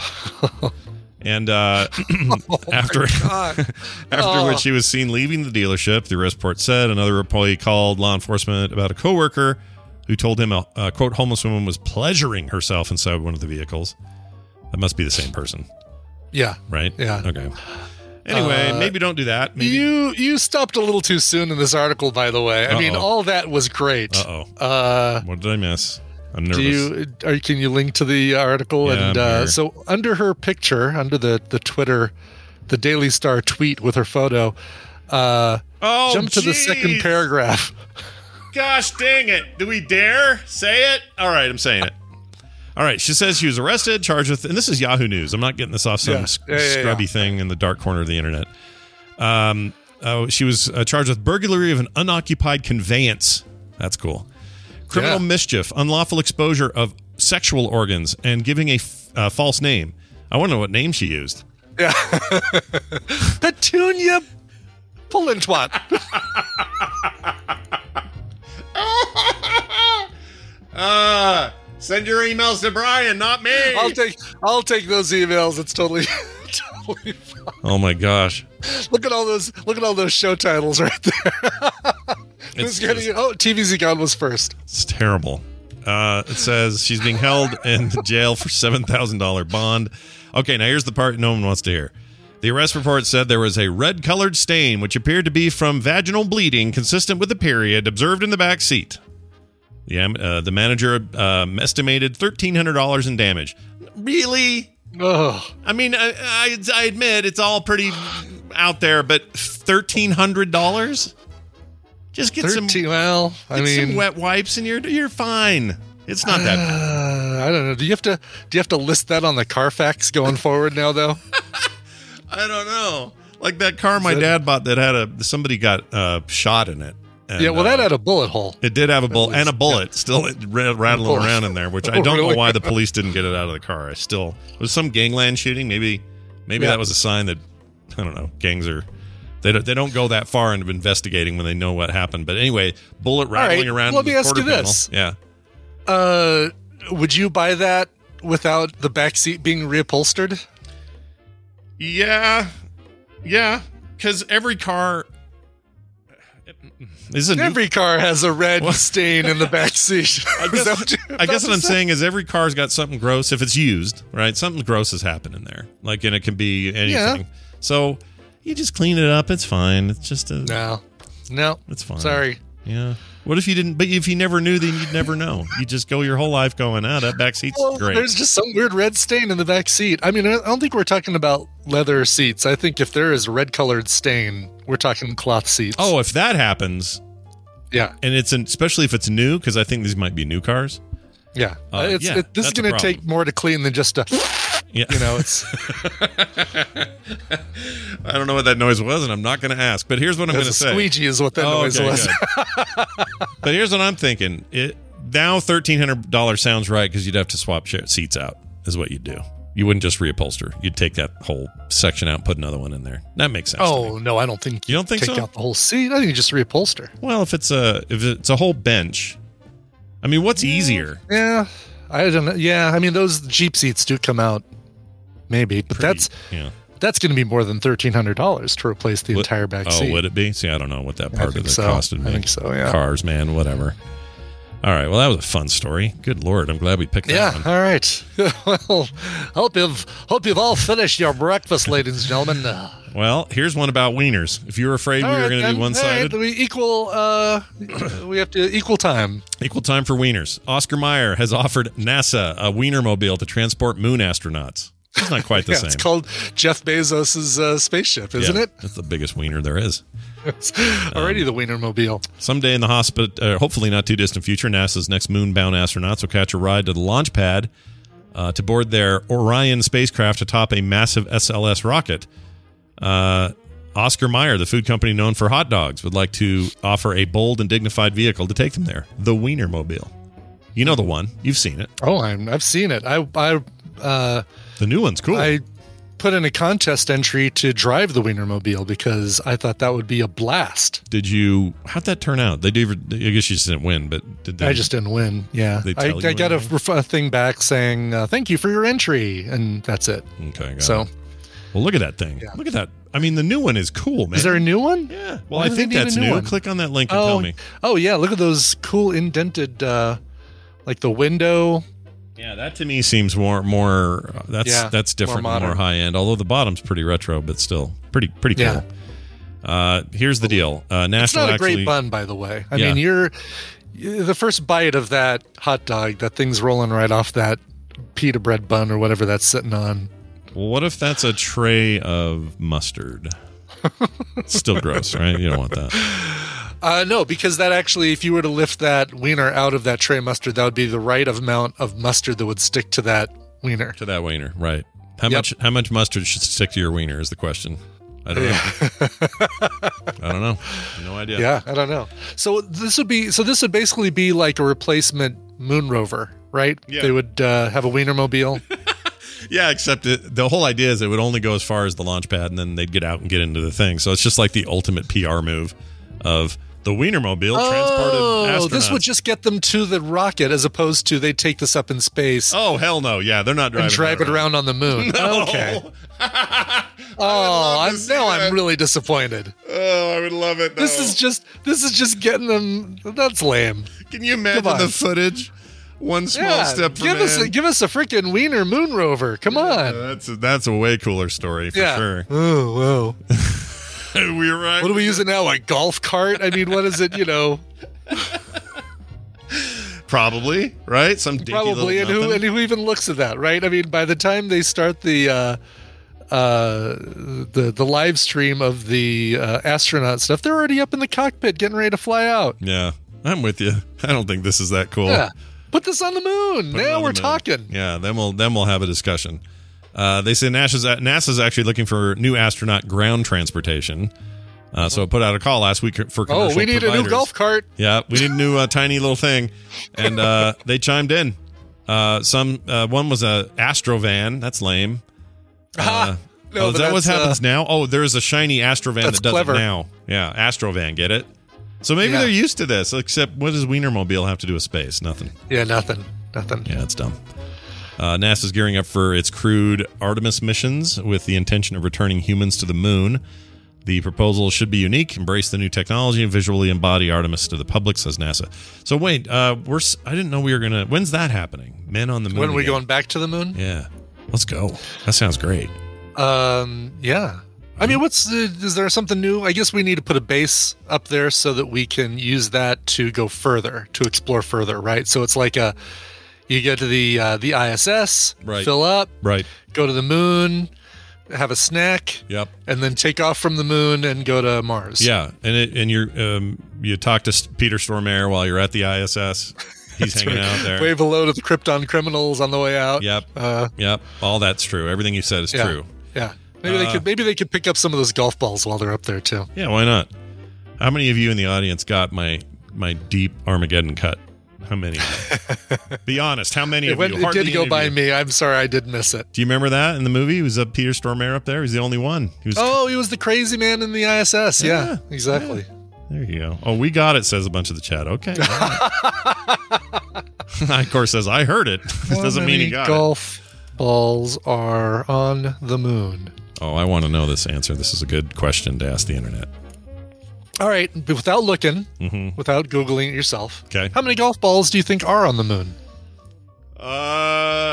And uh, after after Oh. which she was seen leaving the dealership, the arrest report said another employee called law enforcement about a coworker who told him a, a quote homeless woman was pleasuring herself inside one of the vehicles. That must be the same person, yeah. right? Yeah. Okay. Anyway, Uh, maybe don't do that. Maybe. You you stopped a little too soon in this article, by the way. I mean, Uh-oh. all that was great. Uh-oh. Uh What did I miss? I'm nervous. Do you? Are, can you link to the article? Yeah, and I'm uh, here. so under her picture, under the the Twitter, the Daily Star tweet with her photo, uh, Oh, jump to the second jeez. paragraph. Gosh dang it. Do we dare say it? All right, I'm saying it. All right, she says she was arrested, charged with, and this is Yahoo News. I'm not getting this off some Yeah. sc- Yeah, yeah, yeah. scrubby thing in the dark corner of the internet. Um, oh, she was uh, charged with burglary of an unoccupied conveyance. That's cool. Criminal Yeah. mischief, unlawful exposure of sexual organs, and giving a f- uh, false name. I wonder what name she used. Petunia Pullin twat. Uh, send your emails to Brian, not me. I'll take I'll take those emails. It's totally totally fine. Oh my gosh. Look at all those look at all those show titles right there. Who's It's getting just- oh T V Z God was first. It's terrible. Uh, it says she's being held in jail for seven thousand dollars bond. Okay, now here's the part no one wants to hear. The arrest report said there was a red-colored stain which appeared to be from vaginal bleeding consistent with the period observed in the back seat. The, am- uh, the manager um, estimated thirteen hundred dollars in damage. Really? Oh, I mean, I, I, I admit it's all pretty out there, but thirteen hundred dollars? Just get some... thirteen. Well, I Get mean, some wet wipes and you're you're fine. It's not that bad. Uh, I don't know. Do you have to do you have to list that on the Carfax going forward now though? I don't know. Like that car my that- dad bought that had a somebody got uh, shot in it. And, Yeah, well, that uh, had a bullet hole. it did have a bullet was- and a bullet still ra- rattling Bullet. around in there, which I Oh, don't know really? why the police didn't get it out of the car. I still it was some gangland shooting. Maybe maybe Yeah. that was a sign that I don't know. Gangs are they don't, they don't go that far into investigating when they know what happened. But anyway, bullet rattling right, around. let in me the ask you quarter panel. this. Yeah. Uh, would you buy that without the back seat being reupholstered? Yeah, yeah, because every car is a new. Every car has a red What? stain in the back seat. I Is guess, that what you're I about guess to what I'm say? saying is every car's got something gross if it's used, right? Something gross has happened in there, like, and it can be anything. So, You just clean it up. It's fine. It's just a No, no, it's fine. Sorry. Yeah. What if you didn't? But if you never knew, then you'd never know. You just go your whole life going, "Ah, that back seat's Well, great." there's just some weird red stain in the back seat. I mean, I don't think we're talking about leather seats. I think if there is a red colored stain, we're talking cloth seats. Oh, if that happens, yeah, and it's an, especially if it's new, because I think these might be new cars. yeah. Uh, it's, yeah, it, this is that's a going to problem. take more to clean than just a. Yeah. You know, it's. I don't know what that noise was, and I'm not going to ask. But here's what I'm going to a say. squeegee is what that Oh, noise okay, was. good. But here's what I'm thinking. It now thirteen hundred dollars sounds right because you'd have to swap chair, seats out. Is what you'd do. You wouldn't just reupholster. You'd take that whole section out and put another one in there. That makes sense. to Oh me. no, I don't think You don't think take so? out the whole seat. I think you just reupholster. Well, if it's a if it's a whole bench, I mean, what's easier? Yeah, I don't know. Yeah, I mean those Jeep seats do come out, maybe, but Pretty- that's yeah. that's going to be more than thirteen hundred dollars to replace the What- entire back oh, seat. would it be? See, I don't know what that I part of think it so. costed me. I think so, yeah. Cars, man, whatever. All right. Well, that was a fun story. Good Lord, I'm glad we picked that Yeah. one. All right. Well, hope you've hope you've all finished your breakfast, ladies and gentlemen. Uh, Well, here's one about wieners. If you were afraid we all were right, going to then. be one-sided, All right, we equal. Uh, we have to equal time. equal time for wieners. Oscar Mayer has offered NASA a Wienermobile to transport moon astronauts. It's not quite the Yeah, same. it's called Jeff Bezos' uh, spaceship, isn't Yeah, it? It's the biggest wiener there is. It's already the Wienermobile. Someday in the hospital, uh, hopefully not too distant future, NASA's next moon-bound astronauts will catch a ride to the launch pad uh, to board their Orion spacecraft atop a massive S L S rocket. Uh, Oscar Mayer, the food company known for hot dogs, would like to offer a bold and dignified vehicle to take them there, the Wienermobile. You know the one. You've seen it. Oh, I'm, I've seen it. I I uh, The new one's cool. I put in a contest entry to drive the Wienermobile because I thought that would be a blast. Did you? How'd that turn out? They did. I guess you just didn't win, but did they? I just didn't win. Yeah, They I, tell you I got a, when ref- a thing back saying uh, thank you for your entry, and that's it. Okay. Got So, it. Well, look at that thing. Yeah. Look at that. I mean, the new one is cool, man. is there a new one? Yeah. Well, Why I do think they need a that's new new. one? Click on that link and Oh, tell me. oh yeah, look at those cool indented, uh, like the window. Yeah, that to me seems more more. Uh, that's Yeah, that's different, more and more modern. high end. Although the bottom's pretty retro, but still pretty pretty cool. Yeah. Uh, here's the deal. Uh, It's National not a actually. great bun, by the way. I Yeah. mean, you're the first bite of that hot dog. That thing's rolling right off that pita bread bun or whatever that's sitting on. Well, what if that's a tray of mustard? It's still gross, right? You don't want that. Uh, no, because that actually, if you were to lift that wiener out of that tray of mustard, that would be the right amount of mustard that would stick to that wiener. To that wiener, right? How Yep. much? How much mustard should stick to your wiener? Is the question. I don't know. I don't know. No idea. Yeah, I don't know. So this would be so this would basically be like a replacement moon rover, right? Yeah. They would uh, have a Wienermobile. Yeah, except it, the whole idea is it would only go as far as the launch pad, and then they'd get out and get into the thing. So it's just like the ultimate P R move of the Wienermobile transported Oh, astronauts. this would just get them to the rocket as opposed to they take this up in space Oh hell no! Yeah, they're not driving and drive that it around on the moon. No. Okay. I Oh, love to I'm, see now that. I'm really disappointed. Oh, I would love it. This though. is just this is just getting them. That's lame. Can you imagine Come on. the footage? One small Yeah, step for give man. us a, give us a freaking Wiener moon rover. Come Yeah, on. that's a, that's a way cooler story for Yeah. sure. Oh wow. we were right. What do we use it now? A golf cart? I mean, what is it? You know, Probably right. Some dinky probably. And little who nothing. and who even looks at that, right? I mean, by the time they start the uh, uh, the the live stream of the uh, astronaut stuff, they're already up in the cockpit getting ready to fly out. Yeah, I'm with you. I don't think this is that cool. Yeah, put this on the moon. Put it Now on we're the moon. talking. Yeah, then we'll then we'll have a discussion. Uh, they say NASA's NASA's actually looking for new astronaut ground transportation. Uh, so it put out a call last week for commercial Oh, we need a new providers. golf cart. Yeah, we need a new uh, tiny little thing, and uh, they chimed in. Uh, some uh, one was a Astrovan. That's lame. Uh, No, oh, is but that what that's, uh, happens now? Oh, there's a shiny Astrovan That's that does clever. it now. Yeah, Astrovan. Get it? So maybe Yeah. they're used to this. Except, what does Wienermobile have to do with space? Nothing. Yeah, nothing, nothing. Yeah, it's dumb. Uh, NASA's gearing up for its crewed Artemis missions with the intention of returning humans to the moon. The proposal should be unique, embrace the new technology, and visually embody Artemis to the public, says NASA. So wait, uh, we're s- I didn't know we were gonna. When's that happening? Men on the moon. When are we again. going back to the moon? Yeah, let's go. That sounds great. Um, yeah. I mean, what's uh, is there something new? I guess we need to put a base up there so that we can use that to go further, to explore further, right? So it's like a you get to the uh, the I S S, Right. fill up, Right. go to the moon, have a snack, Yep. and then take off from the moon and go to Mars. Yeah, and it, and you're um, you talk to S- Peter Stormare while you're at the I S S. He's hanging right. out there. Wave hello to the Krypton criminals on the way out. Yep. Uh, Yep. All that's true. Everything you said is yeah. true. Yeah. Maybe they Uh, could maybe they could pick up some of those golf balls while they're up there too. Yeah, why not? How many of you in the audience got my my deep Armageddon cut? How many? Be honest. How many It, of went, you? it Hardly did go any of by you. me. I'm sorry I did miss it. Do you remember that in the movie? Was uh, Peter Stormare up there? He was the only one. He was. Oh, he was the crazy man in the I S S. Yeah, Yeah, exactly. There you go. Oh, we got it. Says a bunch of the chat. Okay. Of course, says I heard it. How Doesn't mean many he got golf balls are on the moon? it. Oh, I want to know this answer. This is a good question to ask the internet. All right, but without looking, Mhm. without Googling it yourself, Okay. how many golf balls do you think are on the moon? Uh,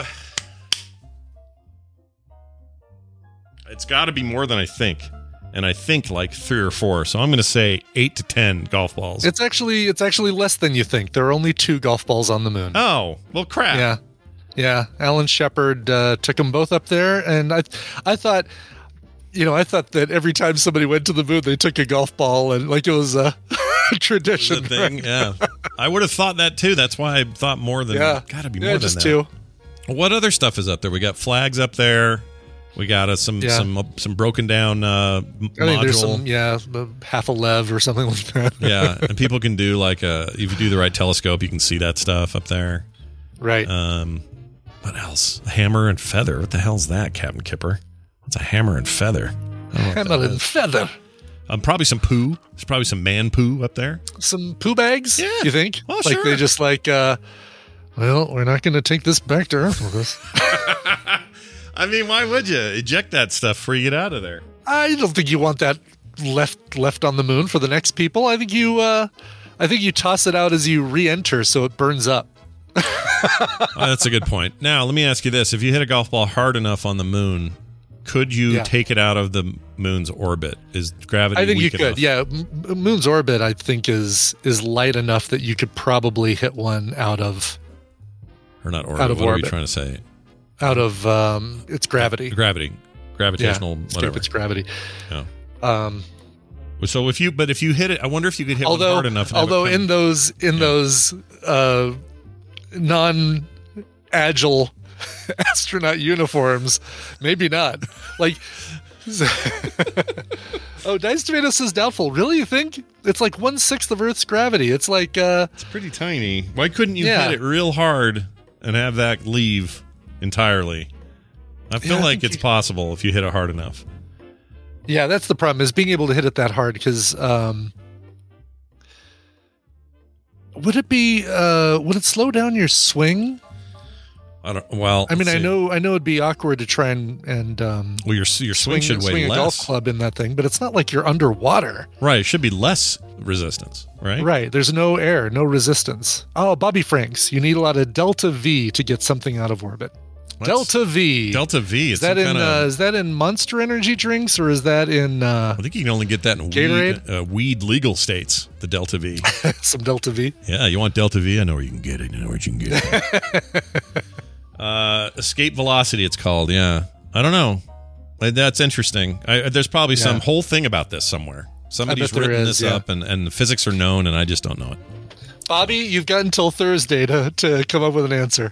it's got to be more than I think, and I think like three or four. So I'm going to say eight to ten golf balls. It's actually it's actually less than you think. There are only two golf balls on the moon. oh, well, crap. Yeah, yeah. Alan Shepard uh, took them both up there, and I, I thought, you know, I thought that every time somebody went to the moon, they took a golf ball, and like it was a tradition. The thing, right? yeah. I would have thought that too. That's why I thought more than. Yeah, Got to be yeah, more just than that. two. What other stuff is up there? We got flags up there. We got uh, some Yeah. some uh, some broken down uh, m- I think there's module. some, yeah, half a lev or something like that. Yeah, and people can do like a if you do the right telescope, you can see that stuff up there. Right. Um, what else? A hammer and feather. What the hell's that, Captain Kipper? What's a hammer and feather? I don't know what that Hammer and is. feather. Um, probably some poo. There's probably some man poo up there. Some poo bags? Yeah. You think? Oh, like sure. they just like, uh, well, we're not going to take this back to Earth with us. I mean, why would you eject that stuff before you get out of there? I don't think you want that left left on the moon for the next people. I think you, uh, I think you toss it out as you re-enter so it burns up. Oh, that's a good point. Now, let me ask you this: if you hit a golf ball hard enough on the moon, could you Yeah. take it out of the moon's orbit? Is gravity? I think you weak could. enough? Yeah, M- moon's orbit I think is is light enough that you could probably hit one out of Or not orbit? Out of what are orbit. we trying to say? out of um, its gravity. Gravity, gravitational, yeah, whatever. stupid's gravity. Yeah. Um, So if you, but if you hit it, I wonder if you could hit one although hard enough. and have it although come- in those in Yeah. those uh, non agile astronaut uniforms, maybe not. Like, oh, Dice Tomato says doubtful. Really, you think it's like one sixth of Earth's gravity? It's like, uh, it's pretty tiny. Why couldn't you Yeah. hit it real hard and have that leave entirely? I feel Yeah, I like think it's you- possible if you hit it hard enough. yeah, that's the problem is being able to hit it that hard because. Um, would it be? Uh, would it slow down your swing? I don't. Well, I mean, let's I see. know, I know, it'd be awkward to try and and um, Well, your your swing, swing, should weigh swing a less. golf club in that thing, but it's not like you're underwater. Right. It should be less resistance. Right. Right. There's no air, no resistance. Oh, Bobby Franks, you need a lot of delta V to get something out of orbit. What's- Delta V. Delta V. Is It's that some in kinda, uh, is that in Monster Energy drinks or is that in uh, I think you can only get that in weed, Gatorade? uh, weed legal states. The Delta V. some Delta V? Yeah, you want Delta V? I know where you can get it. I know where you can get it. uh, escape velocity, it's called. Yeah, I don't know. Uh, That's interesting. I, there's probably some Yeah. whole thing about this somewhere. Somebody's there written is, this yeah. up, and, and the physics are known, and I just don't know it. Bobby, you've got until Thursday to, to come up with an answer.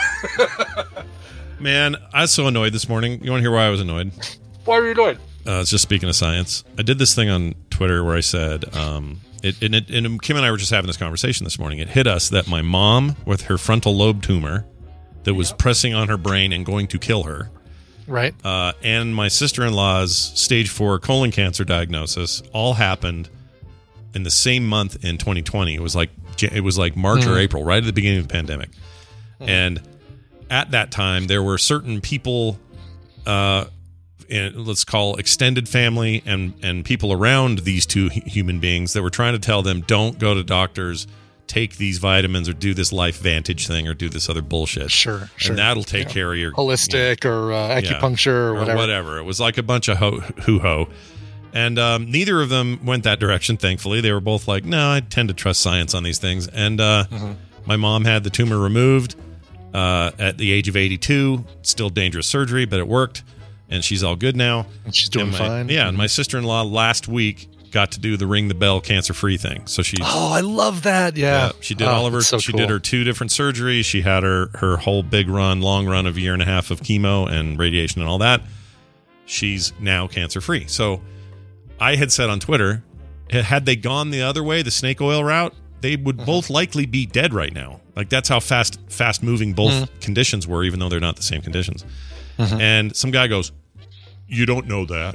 Man, I was so annoyed this morning. You want to hear why I was annoyed? Why are you doing? Uh, it's just speaking of science. I did this thing on Twitter where I said, um, it, and, it, and Kim and I were just having this conversation this morning. It hit us that my mom, with her frontal lobe tumor that was pressing on her brain and going to kill her, Right. uh, and my sister-in-law's stage four colon cancer diagnosis all happened in the same month in twenty twenty. It was like it was like March or April, right at the beginning of the pandemic, and at that time there were certain people, uh, in, let's call extended family and and people around these two hu- human beings that were trying to tell them, don't go to doctors take these vitamins or do this Life Vantage thing or do this other bullshit. Sure, sure. And that'll take Yeah. care of your holistic or uh, acupuncture yeah, or whatever. Or whatever. It was like a bunch of ho- hoo-ho. And um, neither of them went that direction, thankfully. They were both like, no, I tend to trust science on these things. And uh, mm-hmm. my mom had the tumor removed uh, at the age of eighty-two. Still dangerous surgery, but it worked. And she's all good now. And she's doing and my, fine. Yeah, mm-hmm. and my sister-in-law last week got to do the ring the bell cancer-free thing. So she Oh, I love that. Yeah. yeah she did oh, all of her so she cool. did her two different surgeries. She had her her whole big run, long run of a year and a half of chemo and radiation and all that. She's now cancer-free. So I had said on Twitter, had they gone the other way, the snake oil route, they would mm-hmm. both likely be dead right now. Like that's how fast fast moving both mm-hmm. conditions were, even though they're not the same conditions. Mm-hmm. And some guy goes, "You don't know that."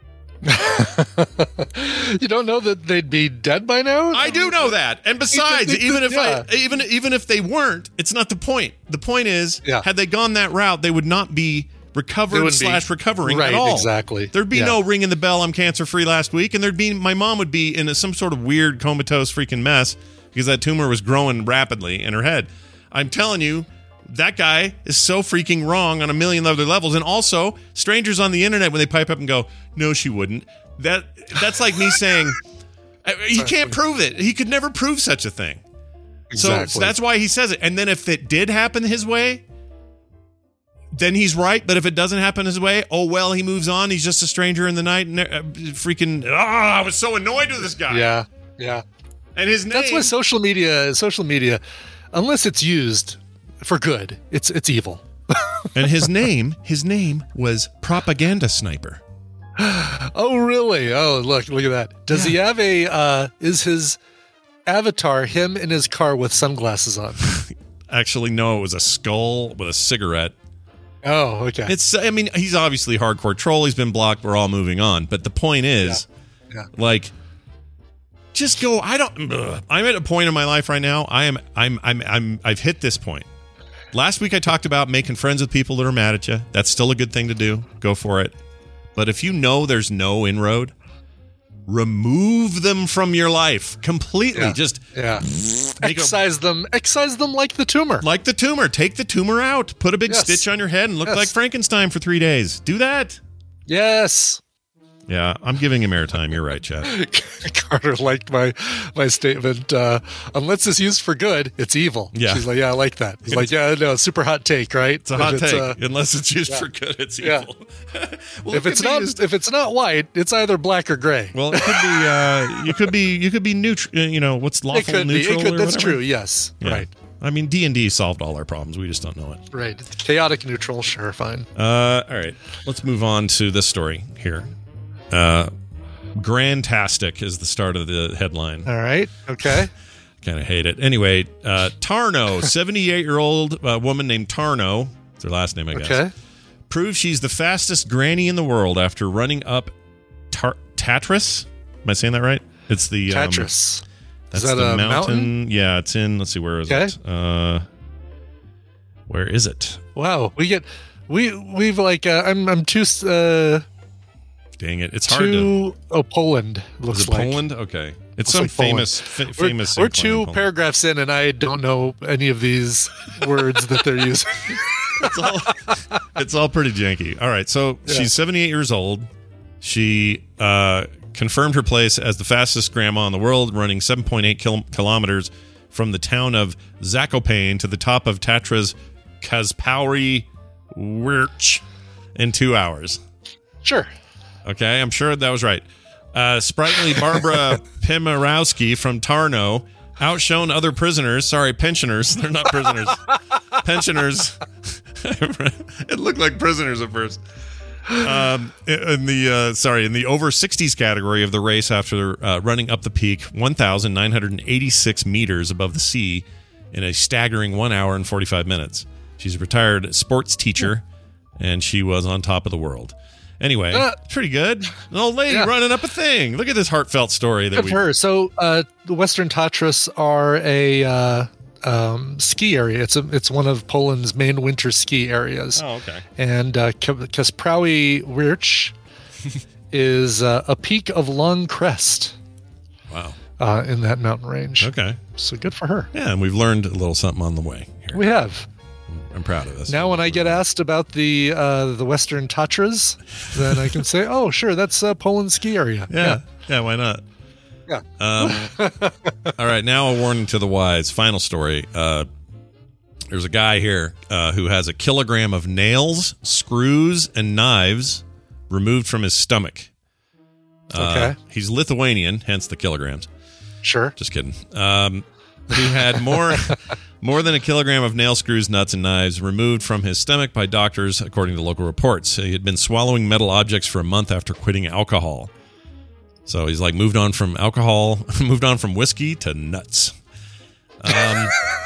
You don't know that they'd be dead by now? I do know that. And besides, even if yeah. I even even if they weren't, it's not the point. The point is, yeah. had they gone that route, they would not be recovered slash recovering right, at all. Exactly. There'd be yeah. no ringing the bell, I'm cancer free last week, and there'd be my mom would be in a, some sort of weird comatose freaking mess because that tumor was growing rapidly in her head. I'm telling you, that guy is so freaking wrong on a million other levels. And also, strangers on the internet, when they pipe up and go, "No, she wouldn't," that that's like me saying, he can't prove it. He could never prove such a thing. Exactly. So, so that's why he says it. And then if it did happen his way, then he's right. But if it doesn't happen his way, oh, well, he moves on. He's just a stranger in the night. And uh, freaking, oh, I was so annoyed with this guy. Yeah, yeah. And his name. That's why social media, social media, unless it's used for good, it's it's evil. And his name, his name was Propaganda Sniper. Oh, really? Oh, look, look at that. Does yeah. he have a, uh, is his avatar him in his car with sunglasses on? Actually, no, it was a skull with a cigarette. Oh, okay. It's, I mean, he's obviously a hardcore troll. He's been blocked. We're all moving on. But the point is, yeah. Yeah. like, just go. I don't, ugh. I'm at a point in my life right now. I am, I'm, I'm, I'm, I've hit this point. Last week I talked about making friends with people that are mad at you. That's still a good thing to do. Go for it. But if you know there's no inroad, remove them from your life completely. Yeah. Just yeah. excise a, them. Excise them like the tumor. Like the tumor. Take the tumor out. Put a big yes. stitch on your head and look yes. like Frankenstein for three days. Do that. Yes. Yeah, I'm giving him airtime. You're right, Chad. Carter liked my my statement. Uh, unless it's used for good, it's evil. Yeah. She's like, yeah, I like that. He's like, yeah, no, super hot take, right? It's a hot if take. Uh, unless it's used yeah. for good, it's yeah. evil. Well, if it's not, used- if it's not white, it's either black or gray. Well, it could be. Uh, you could be. You could be neutral. You know what's lawful it could neutral. Be. It could, or that's whatever. true. Yes. Yeah. Right. I mean, D and D solved all our problems. We just don't know it. Right. Chaotic neutral. Sure. Fine. Uh, all right. Let's move on to this story here. Uh, Grandtastic is the start of the headline. All right. Okay. Kind of hate it. Anyway, uh, Tarno, seventy-eight-year-old uh, woman named Tarno, that's her last name, I guess, okay. proves she's the fastest granny in the world after running up Tar- Tatras. Am I saying that right? It's the Tatras. Um, that's is that the a mountain. mountain? Yeah, it's in. Let's see, where is okay. it? Uh, where is it? Wow, we get we we've like uh, I'm I'm too. Uh, Dang it! It's hard two, to. Oh, Poland looks Is it like Poland. Okay, it's looks some like famous, f- famous. We're, we're two paragraphs in, and I don't know any of these words that they're using. It's all, it's all pretty janky. All right, so yeah. she's seventy-eight years old. She uh, confirmed her place as the fastest grandma in the world, running seven point eight kil- kilometers from the town of Zakopane to the top of Tatra's Kaspauri Wirch in two hours. Sure. Okay, I'm sure that was right. Uh, sprightly Barbara Pimarowski from Tarno outshone other prisoners. Sorry, pensioners. They're not prisoners. Pensioners. It looked like prisoners at first. Um, in the uh, sorry, in the over sixties category of the race, after uh, running up the peak one thousand nine hundred eighty-six meters above the sea in a staggering one hour and forty-five minutes. She's a retired sports teacher, and she was on top of the world. Anyway, uh, pretty good. An old lady yeah. running up a thing. Look at this heartfelt story that good we. For her. So uh, the Western Tatras are a uh, um, ski area. It's a, it's one of Poland's main winter ski areas. Oh, okay. And uh, Kaspauri Wirch is uh, a peak of long crest. Wow. uh, in that mountain range. Okay. So good for her. Yeah, and we've learned a little something on the way here. We have. I'm proud of this. Now, when I get asked about the uh, the Western Tatras, then I can say, "Oh, sure, that's uh, Poland ski area." Yeah, yeah, yeah, why not? Yeah. Um, all right, now a warning to the wise. Final story. Uh, there's a guy here uh, who has a kilogram of nails, screws, and knives removed from his stomach. Uh, Okay. He's Lithuanian, hence the kilograms. Sure. Just kidding. Um, who had more more than a kilogram of nail screws, nuts, and knives removed from his stomach by doctors, according to local reports. He had been swallowing metal objects for a month after quitting alcohol. So he's like moved on from alcohol, moved on from whiskey to nuts. Um,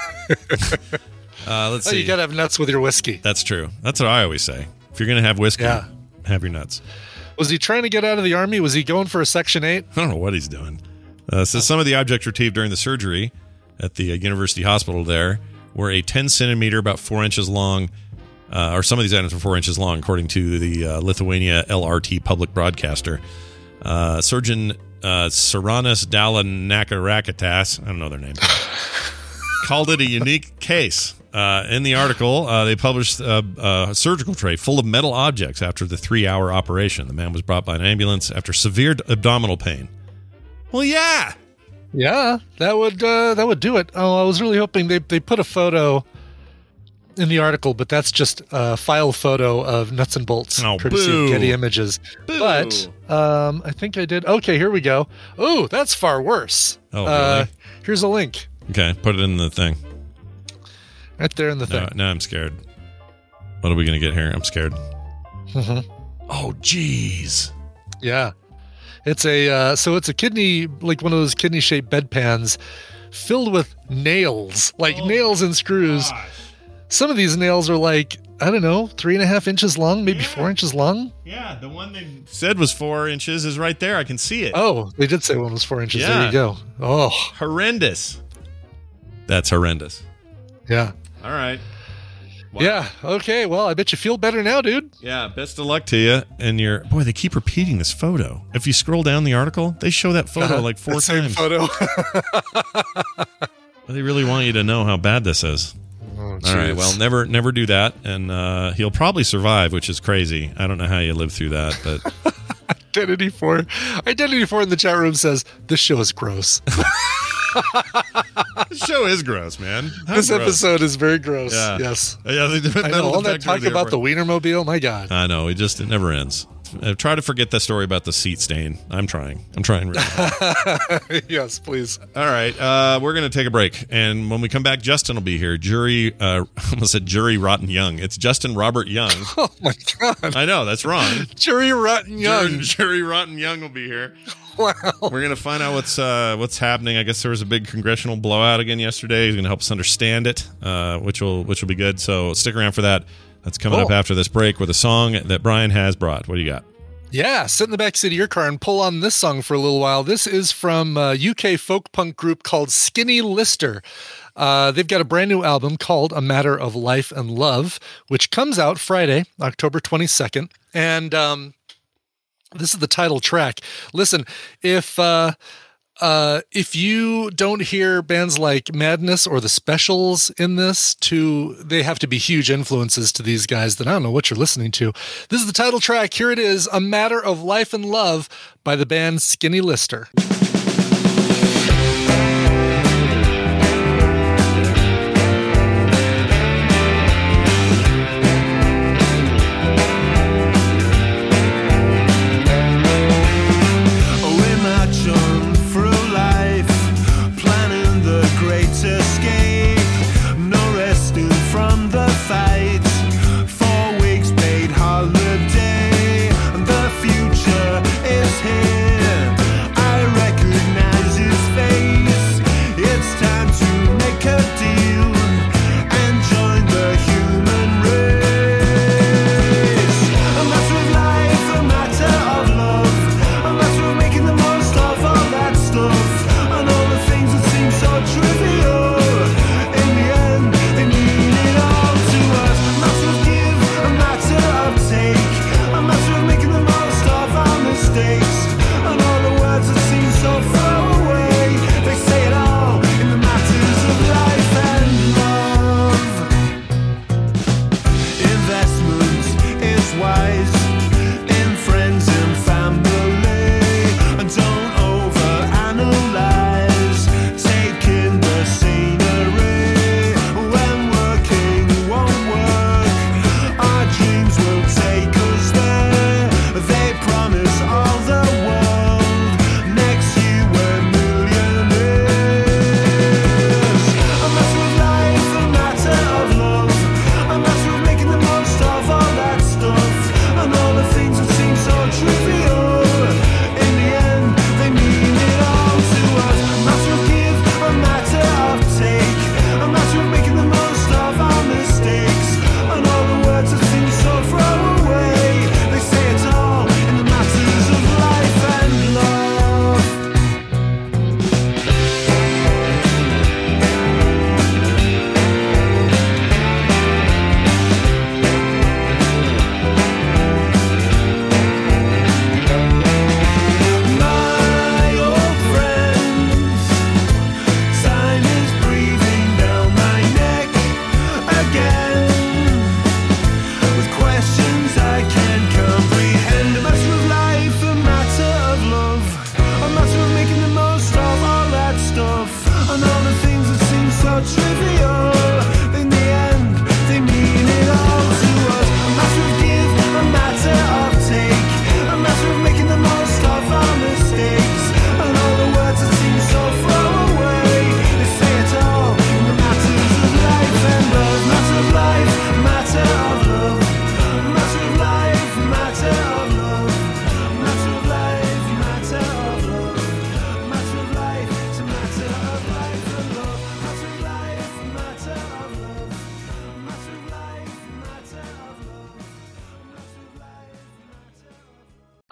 uh, let's Oh, see. you gotta have nuts with your whiskey. That's true. That's what I always say. If you're going to have whiskey, Yeah. have your nuts. Was he trying to get out of the army? Was he going for a Section eight? I don't know what he's doing. Uh, so some of the objects retrieved during the surgery at the uh, university hospital there were a ten centimeter, about four inches long, uh, or some of these items were four inches long, according to the uh, Lithuania L R T public broadcaster. Uh, Surgeon uh, Saranas Dalanakarakitas, I don't know their name, called it a unique case. Uh, in the article, uh, they published a, a surgical tray full of metal objects after the three-hour operation. The man was brought by an ambulance after severe abdominal pain. Well, yeah. Yeah, that would uh, that would do it. Oh, I was really hoping they they put a photo in the article, but that's just a file photo of nuts and bolts, Oh, courtesy boo. of Getty Images. Boo. But um, I think I did. Okay, here we go. Oh, that's far worse. Oh, Uh, really? here's a link Okay, put it in the thing. right there in the No, thing. now I'm scared. What are we going to get here? I'm scared. Mhm. Oh, jeez. Yeah, it's a uh, so it's a kidney, like one of those kidney shaped bedpans filled with nails, like Oh, nails and screws. Some of these nails are like, I don't know, three and a half inches long, maybe Yeah. four inches long. Yeah, the one they said was four inches is right there. I can see it. Oh, they did say one was four inches. Yeah. There you go. Oh, Horrendous. That's horrendous. yeah. All right. Wow. Yeah. Okay. Well, I bet you feel better now, dude. Yeah, best of luck to you. And your boy, they keep repeating this photo. If you scroll down the article, they show that photo like four That same times. photo. They really want you to know how bad this is. Oh, All right. jeez. Well, never, never do that, and uh, he'll probably survive, which is crazy. I don't know how you live through that, but Identity four. Identity four in the chat room says this show is gross. the show is gross, man. How This gross. episode is very gross. Yeah. Yes. Yeah, they I know. All that talk about the Wienermobile. My God. I know. It just it never ends. Uh, try to forget that story about the seat stain. I'm trying. I'm trying really hard. Yes, please. All right, uh, we're going to take a break, and when we come back, Justin will be here. Jury, uh, I almost said Jury Rotten Young. It's Justin Robert Young. Oh my God. I know that's wrong. Jury Rotten Young. Jury, Jury Rotten Young will be here. Wow. We're going to find out what's uh, what's happening. I guess there was a big congressional blowout again yesterday. He's going to help us understand it, uh, which will which will be good. So stick around for that. That's coming Cool. up after this break with a song that Brian has brought. What do you got? Yeah, sit in the back seat of your car and pull on this song for a little while. This is from a U K folk punk group called Skinny Lister. Uh, they've got a brand new album called A Matter of Life and Love, which comes out Friday, October twenty-second. And um, this is the title track. Listen, if... Uh, Uh, if you don't hear bands like Madness or The Specials in this, to they have to be huge influences to these guys, then I don't know what you're listening to. This is the title track. Here it is, A Matter of Life and Love by the band Skinny Lister. Holiday, the future is here. I reckon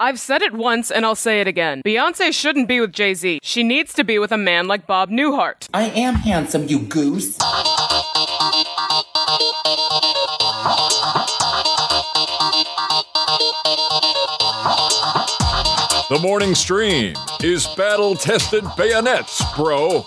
I've said it once and I'll say it again. Beyonce shouldn't be with Jay-Z. She needs to be with a man like Bob Newhart. I am handsome, you goose. The morning stream is battle-tested bayonets, bro.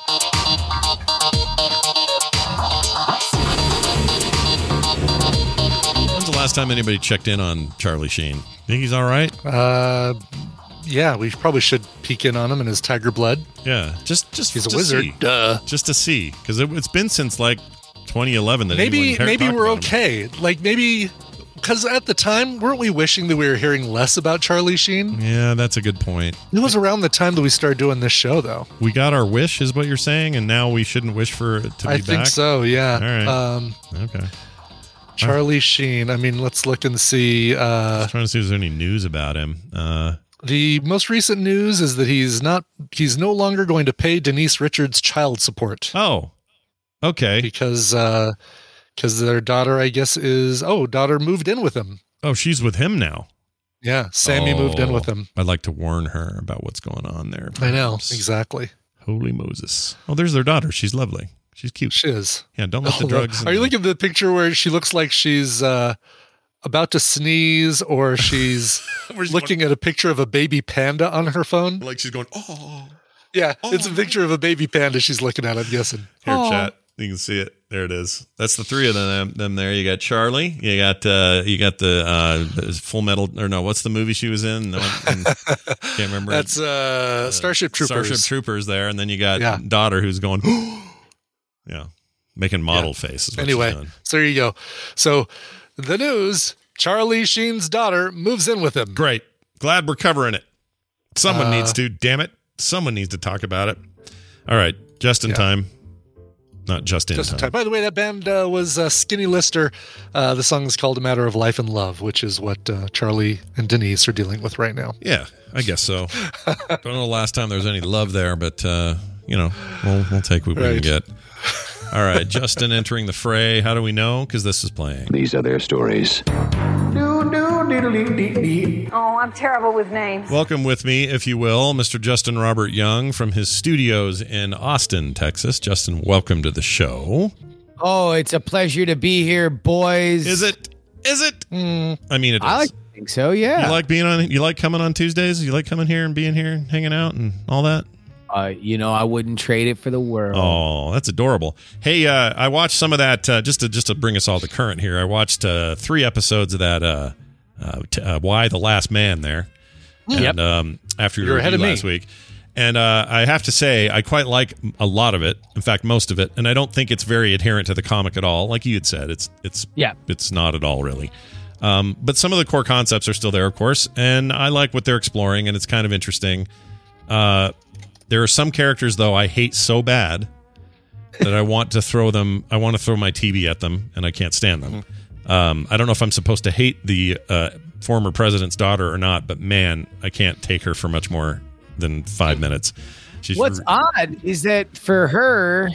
When's the last time anybody checked in on Charlie Sheen? Think he's all right? Uh, yeah, we probably should peek in on him and his tiger blood. Yeah, just just He's a to wizard. see. Duh. Just to see, because it, it's been since like twenty eleven that Maybe anyone maybe talked we're about him. okay. Like maybe because at the time, weren't we wishing that we were hearing less about Charlie Sheen? Yeah, that's a good point. It was around the time that we started doing this show, though. We got our wish, is what you're saying, and now we shouldn't wish for it to be I back? think so, yeah. All right. Um, okay. Charlie Sheen. I mean, let's look and see. I Uh, was trying to see if there's any news about him. Uh, the most recent news is that he's not. He's no longer going to pay Denise Richards child support oh, okay. because because their daughter, I guess, is oh, daughter moved in with him. Oh, she's with him now. Yeah, Sammy moved in with Oh, him. I'd like to warn her about what's going on there. I know perhaps. exactly. Holy Moses. Oh, there's their daughter. She's lovely. She's cute. She is. Yeah, don't let the Oh, drugs. Are you looking at the picture where she looks like she's uh, about to sneeze, or she's looking at a picture of a baby panda on her phone? like she's going, oh. Yeah, it's a picture of a baby panda she's looking at, I'm guessing. Here, chat. You can see it. There it is. That's the three of them. Them there. You got Charlie. You got uh, you got the uh, Full Metal. Or no, what's the movie she was in? The one, in can't remember. That's uh, Starship Troopers. Starship Troopers there, and then you got Yeah. daughter who's going, yeah, making model Yeah. face. Is what Anyway, she's doing. so there you go. So the news: Charlie Sheen's daughter moves in with him. Great. Glad we're covering it. Someone Uh, needs to. Damn it. Someone needs to talk about it. All right, just in Yeah. time. Not just in Just in time. time. By the way, that band uh, was uh, Skinny Lister. Uh, the song is called "A Matter of Life and Love," which is what uh, Charlie and Denise are dealing with right now. Yeah, I guess so. Don't know the last time there was any love there, but uh, you know, we'll we'll take what we Right. can get. All right, Justin entering the fray. How do we know? Because this is playing. These are their stories. Oh, I'm terrible with names. Welcome with me, if you will, Mister Justin Robert Young from his studios in Austin, Texas. Justin, welcome to the show. Oh, it's a pleasure to be here, boys. Is it? Is it? Mm. I mean, it is. I like to think so, yeah. You like being on? You like coming on Tuesdays? You like coming here and being here and hanging out and all that? Uh, you know, I wouldn't trade it for the world. Oh, that's adorable. Hey, uh, I watched some of that uh, just to just to bring us all to current here. I watched uh, three episodes of that. Uh, uh, t- uh, Why the Last Man there? Yep. And um, after your You're ahead review of me. last week, and uh, I have to say I quite like a lot of it. In fact, most of it, and I don't think it's very adherent to the comic at all. Like you had said, it's it's Yeah. it's not at all really. Um, but some of the core concepts are still there, of course, and I like what they're exploring, and it's kind of interesting. Uh, there are some characters, though, I hate so bad that I want to throw them. I want to throw my T V at them, and I can't stand them. Um, I don't know if I'm supposed to hate the uh, former president's daughter or not, but man, I can't take her for much more than five minutes. She's What's odd is that for her,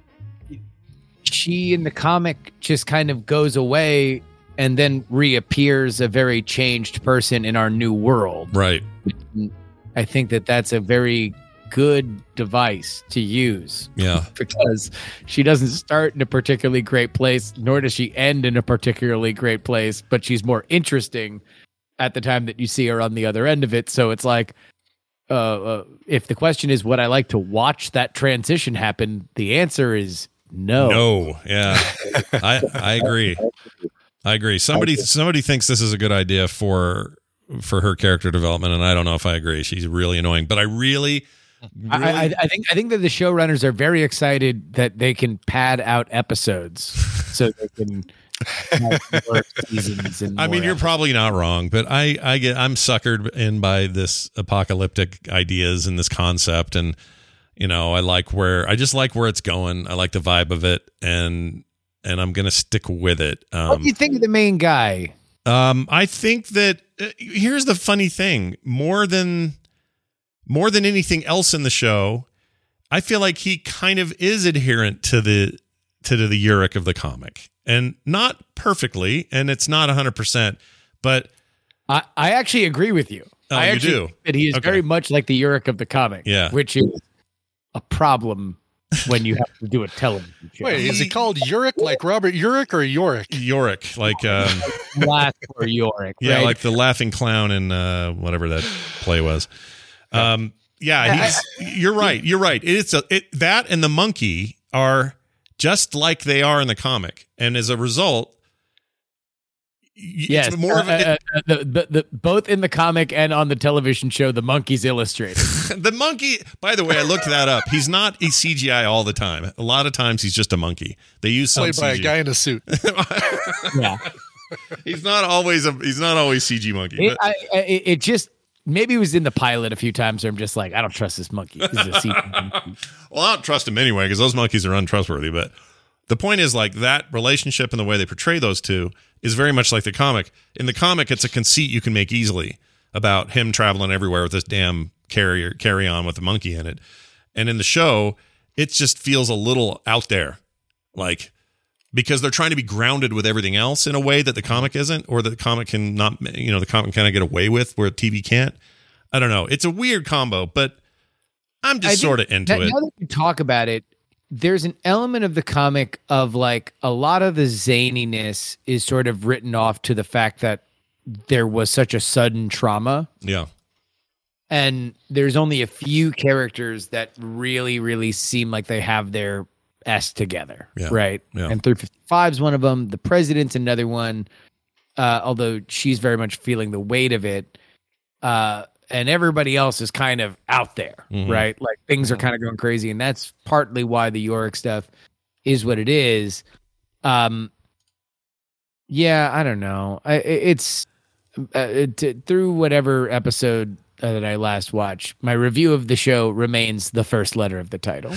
she in the comic just kind of goes away and then reappears a very changed person in our new world. right. I think that that's a very good device to use. Yeah. Because she doesn't start in a particularly great place, nor does she end in a particularly great place, but she's more interesting at the time that you see her on the other end of it. So it's like, uh, uh, if the question is, would I like to watch that transition happen? The answer is no. No. Yeah. I I agree. I agree. Somebody somebody thinks this is a good idea for for her character development, and I don't know if I agree. She's really annoying, but I really. really I, I, I think I think that the showrunners are very excited that they can pad out episodes so they can have more seasons. And I more mean, you're episodes. probably not wrong, but I, I get, I'm suckered in by this apocalyptic ideas and this concept, and you know, I like where I just like where it's going. I like the vibe of it, and and I'm gonna stick with it. Um, What do you think of the main guy? um, I think that uh, here's the funny thing: more than more than anything else in the show, I feel like he kind of is adherent to the to the, the Urich of the comic. And not perfectly, and it's not one hundred percent, but I, I actually agree with you. Oh, I you actually do? think that he is Okay. very much like the Uric of the comic. Yeah. Which is a problem when you have to do a television show. Wait, is he called Uric like Robert Uric or Yorick? Yorick, like um, Laugh for Yorick. yeah, right? like the laughing clown in uh, whatever that play was. Um, yeah, he's, you're right. You're right. It's a it, that and the monkey are just like they are in the comic, and as a result, y- Yes, it's more of a, uh, uh, the, the, the, both in the comic and on the television show, The Monkey's Illustrated. the monkey. By the way, I looked that up. He's not a C G I all the time. A lot of times, he's just a monkey. They use some Played by C G. a guy in a suit. Yeah, He's not always a. He's not always C G monkey. it, but- I, I, it just maybe it was in the pilot a few times where I'm just like, I don't trust this monkey. This is a C G monkey. Well, I don't trust him anyway because those monkeys are untrustworthy. But the point is, like, that relationship and the way they portray those two is very much like the comic. In the comic, it's a conceit you can make easily about him traveling everywhere with this damn carrier carry on with the monkey in it. And in the show, it just feels a little out there, like because they're trying to be grounded with everything else in a way that the comic isn't, or that the comic can not, you know, the comic kind of get away with where T V can't. I don't know. It's a weird combo, but I'm just I sort of think into that, it. Now that you talk about it, there's an element of the comic of like a lot of the zaniness is sort of written off to the fact that there was such a sudden trauma. Yeah. And there's only a few characters that really, really seem like they have their S together, Yeah. right? Yeah. And three fifty-five is one of them. The President's another one, uh, although she's very much feeling the weight of it. Uh, and everybody else is kind of out there, Mhm. right? Like things are kind of going crazy, and that's partly why the Yorick stuff is what it is. Um, yeah, I don't know. I, it's uh, t- through whatever episode uh, that I last watched, my review of the show remains the first letter of the title.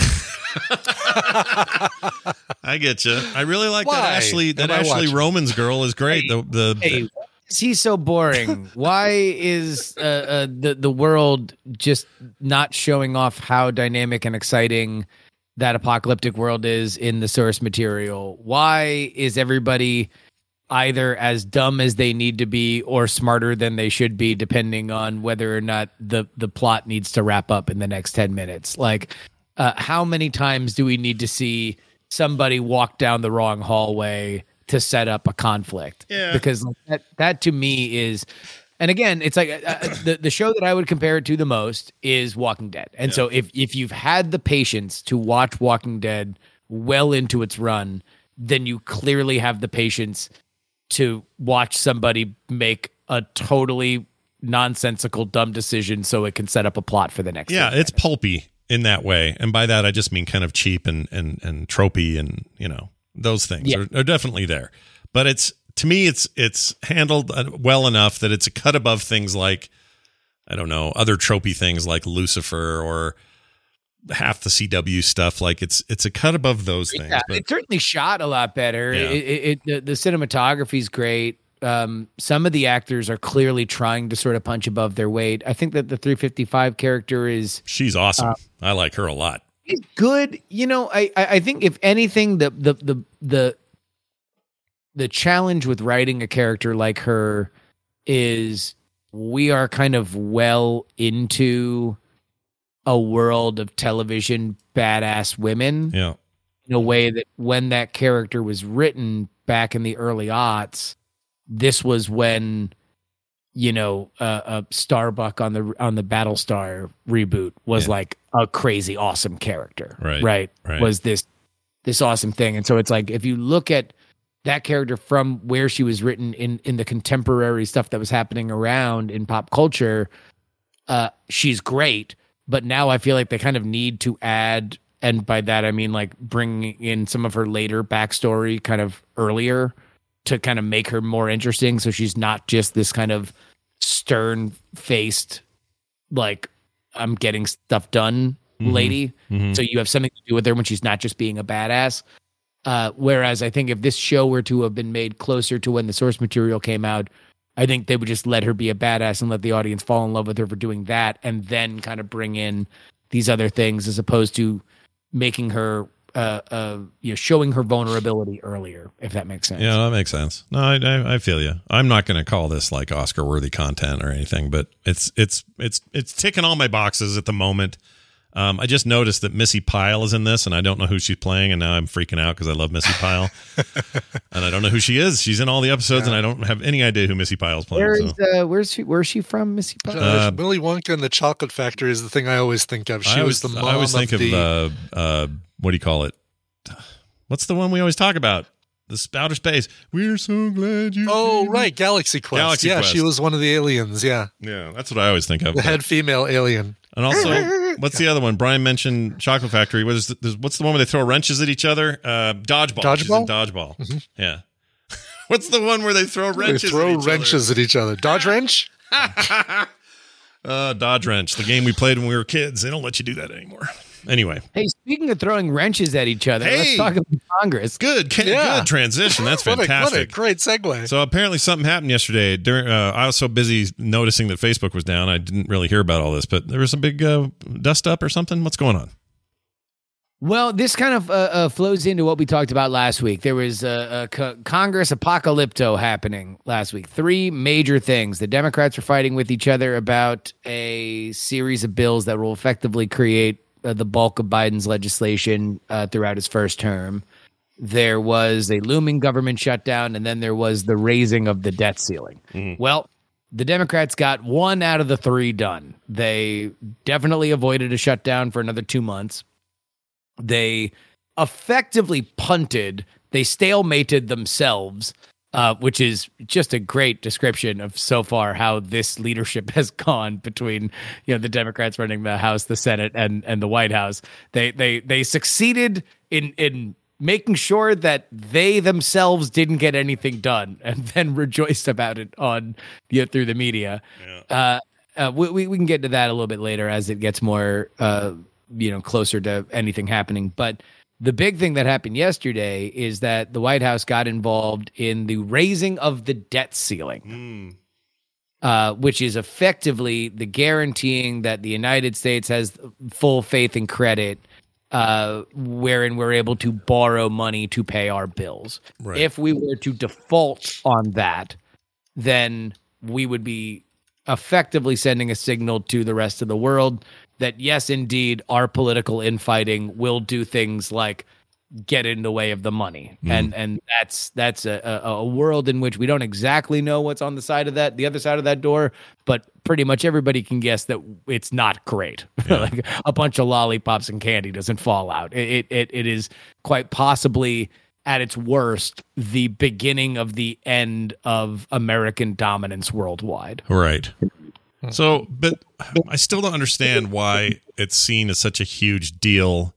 I get you. I really like Why? that Ashley. That Am I Ashley watching? Romans girl is great. The the Hey, why is he so boring? Why is uh, uh, the the world just not showing off how dynamic and exciting that apocalyptic world is in the source material? Why is everybody either as dumb as they need to be or smarter than they should be, depending on whether or not the the plot needs to wrap up in the next ten minutes? Like, uh, how many times do we need to see somebody walk down the wrong hallway to set up a conflict? Yeah. Because like, that that to me is, and again, it's like uh, the the show that I would compare it to the most is Walking Dead. And so if if you've had the patience to watch Walking Dead well into its run, then you clearly have the patience to watch somebody make a totally nonsensical, dumb decision so it can set up a plot for the next. yeah, thing. it's pulpy in that way, and by that I just mean kind of cheap and and and tropey, and you know those things Yeah. are, are definitely there. But it's to me, it's it's handled uh, well enough that it's a cut above things like I don't know other tropey things like Lucifer or half the C W stuff. Like it's it's a cut above those things. Yeah, but it's certainly shot a lot better. Yeah. It, it, it the, the cinematography is great. Um, some of the actors are clearly trying to sort of punch above their weight. I think that the three fifty-five character is she's awesome. I like her a lot. is good. You know, I, I I think if anything, the the the the the challenge with writing a character like her is we are kind of well into a world of television badass women Yeah. in a way that when that character was written back in the early aughts, this was when, you know, uh, a Starbuck on the on the Battlestar reboot was Yeah. like a crazy awesome character, Right, Right, right. was this this awesome thing, and so it's like if you look at that character from where she was written in in the contemporary stuff that was happening around in pop culture, uh, she's great. But now I feel like they kind of need to add, and by that I mean like bring in some of her later backstory kind of earlier to kind of make her more interesting. So she's not just this kind of stern faced, like I'm getting stuff done Mhm. lady. Mhm. So you have something to do with her when she's not just being a badass. Uh, whereas I think if this show were to have been made closer to when the source material came out, I think they would just let her be a badass and let the audience fall in love with her for doing that, and then kind of bring in these other things as opposed to making her uh, uh, you know, showing her vulnerability earlier, if that makes sense. Yeah, that makes sense. No, I, I, I feel you. I'm not going to call this like Oscar-worthy content or anything, but it's it's it's it's ticking all my boxes at the moment. Um, I just noticed that Missy Pyle is in this, and I don't know who she's playing, and now I'm freaking out because I love Missy Pyle, and I don't know who she is. She's in all the episodes, yeah. and I don't have any idea who Missy Pyle's playing. Where so. is, uh, where's she? Where's she from, Missy Pyle? Uh, Willy Wonka and the Chocolate Factory is the thing I always think of. She I always, was the mom I always think of, of the, uh, uh, what do you call it? What's the one we always talk about? The outer space. We're so glad you. Oh, right, Galaxy Quest. Galaxy yeah, Quest. she was one of the aliens. Yeah, yeah, that's what I always think of. The head female alien. And also, what's the other one? Brian mentioned Chocolate Factory. What is the, what's the one where they throw wrenches at each other? Uh, dodgeball. Dodgeball. She's in Dodgeball. Mm-hmm. Yeah. What's the one where they throw wrenches? They throw at each wrenches other? at each other. Dodge wrench. uh, Dodge wrench. The game we played when we were kids. They don't let you do that anymore. Anyway. Hey, speaking of throwing wrenches at each other, hey, let's talk about Congress. Good, yeah. good transition. That's what fantastic. A, what a great segue. So apparently something happened yesterday. During, uh, I was so busy noticing that Facebook was down, I didn't really hear about all this. But there was a big uh, dust up or something. What's going on? Well, this kind of uh, uh, flows into what we talked about last week. There was a, a co- Congress apocalypto happening last week. Three major things. The Democrats were fighting with each other about a series of bills that will effectively create Uh, the bulk of Biden's legislation uh, throughout his first term. There was a looming government shutdown, and then there was the raising of the debt ceiling. Mm-hmm. Well, the Democrats got one out of the three done. They definitely avoided a shutdown for another two months. They effectively punted. They stalemated themselves, uh, which is just a great description of so far how this leadership has gone between, you know, the Democrats running the House, the Senate, and and the White House. They they they succeeded in in making sure that they themselves didn't get anything done, and then rejoiced about it on you know, through the media. Yeah. Uh, uh, we we can get to that a little bit later as it gets more uh, you know closer to anything happening, but. The big thing that happened yesterday is that the White House got involved in the raising of the debt ceiling, mm. uh, which is effectively the guaranteeing that the United States has full faith and credit, uh, wherein we're able to borrow money to pay our bills. Right. If we were to default on that, then we would be effectively sending a signal to the rest of the world that yes, indeed, our political infighting will do things like get in the way of the money, mm. and and that's that's a, a, a world in which we don't exactly know what's on the side of that, the other side of that door, but pretty much everybody can guess that it's not great. Yeah. Like a bunch of lollipops and candy doesn't fall out. It it it is quite possibly at its worst the beginning of the end of American dominance worldwide. Right. So, but I still don't understand why it's seen as such a huge deal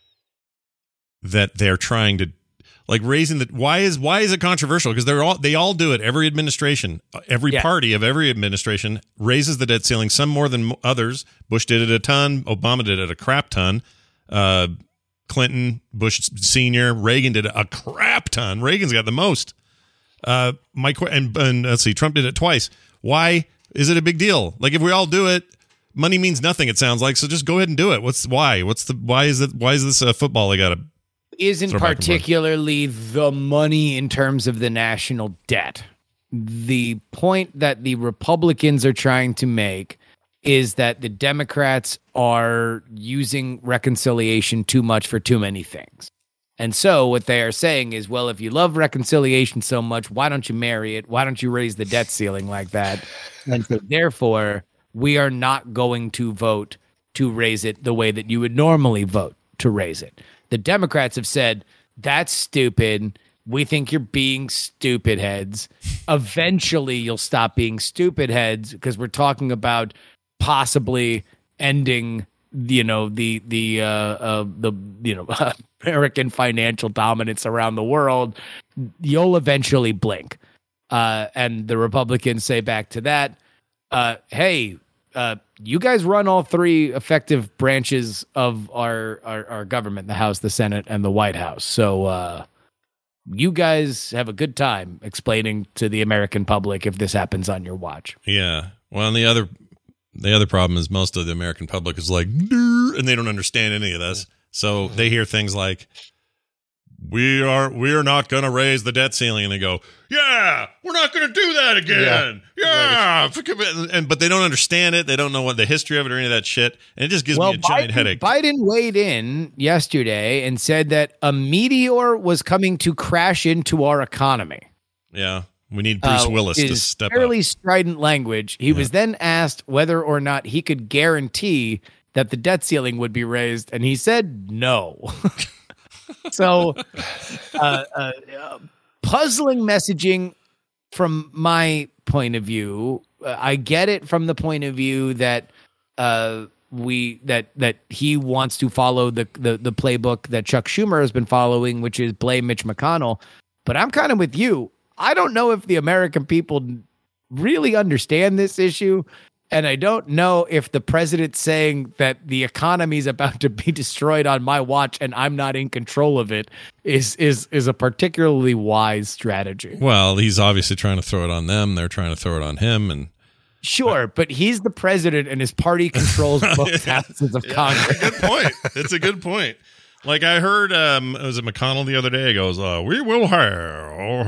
that they're trying to like raising the why is why is it controversial? Because they're all they all do it. Every administration, every yeah. party of every administration raises the debt ceiling, some more than others. Bush did it a ton. Obama did it a crap ton. Uh, Clinton, Bush Senior, Reagan did it a crap ton. Reagan's got the most. Uh, Mike and, and let's see, Trump did it twice. Why? Is it a big deal? Like if we all do it, money means nothing. It sounds like so. Just go ahead and do it. What's why? What's the why is it? Why is this a football? They got to isn't particularly the money in terms of the national debt. The point that the Republicans are trying to make is that the Democrats are using reconciliation too much for too many things. And so what they are saying is, well, if you love reconciliation so much, why don't you marry it? Why don't you raise the debt ceiling like that? And so therefore, we are not going to vote to raise it the way that you would normally vote to raise it. The Democrats have said, that's stupid. We think you're being stupid heads. Eventually, you'll stop being stupid heads because we're talking about possibly ending you know the the uh, uh the you know American financial dominance around the world. You'll eventually blink, uh, and the Republicans say back to that, uh, "Hey, uh, you guys run all three effective branches of our, our our government: the House, the Senate, and the White House. So uh, you guys have a good time explaining to the American public if this happens on your watch." Yeah. Well, and the other. The other problem is most of the American public is like, and they don't understand any of this. So they hear things like, we are we are not going to raise the debt ceiling. And they go, yeah, we're not going to do that again. Yeah. yeah. And, but they don't understand it. They don't know what the history of it or any of that shit. And it just gives well, me a giant Biden, headache. Biden weighed in yesterday and said that a meteor was coming to crash into our economy. Yeah. We need Bruce uh, Willis to step fairly up. strident language. He yeah. was then asked whether or not he could guarantee that the debt ceiling would be raised, and he said no. so, uh, uh, uh, puzzling messaging from my point of view. Uh, I get it from the point of view that uh, we that that he wants to follow the, the the playbook that Chuck Schumer has been following, which is blame Mitch McConnell. But I'm kind of with you. I don't know if the American people really understand this issue. And I don't know if the president saying that the economy is about to be destroyed on my watch and I'm not in control of it is is is a particularly wise strategy. Well, he's obviously trying to throw it on them. They're trying to throw it on him. And sure, but he's the president and his party controls both yeah. houses of yeah, Congress. Good point. It's a good point. Like I heard, um, was it McConnell the other day? He goes, uh, "We will have."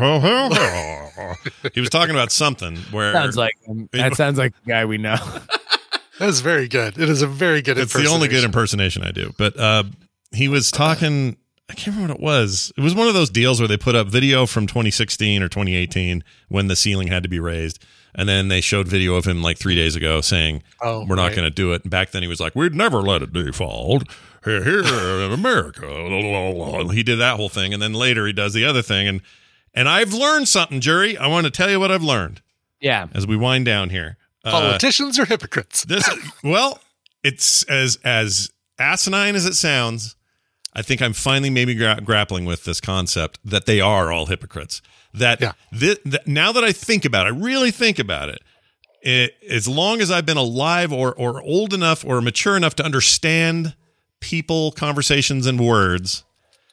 He was talking about something where sounds like um, that sounds like the guy we know. That's very good. It is a very good. It's the only good impersonation I do. But uh, he was talking. I can't remember what it was. It was one of those deals where they put up video from twenty sixteen or twenty eighteen when the ceiling had to be raised. And then they showed video of him like three days ago saying, oh, we're not right. going to do it. And back then he was like, we'd never let it default here, here in America. He did that whole thing. And then later he does the other thing. And and I've learned something, jury. I want to tell you what I've learned. Yeah. As we wind down here. Politicians uh, are hypocrites. This, well, it's as, as asinine as it sounds. I think I'm finally maybe gra- grappling with this concept that they are all hypocrites. That, yeah. th- that now that I think about it, I really think about it, it, as long as I've been alive or or old enough or mature enough to understand people, conversations, and words,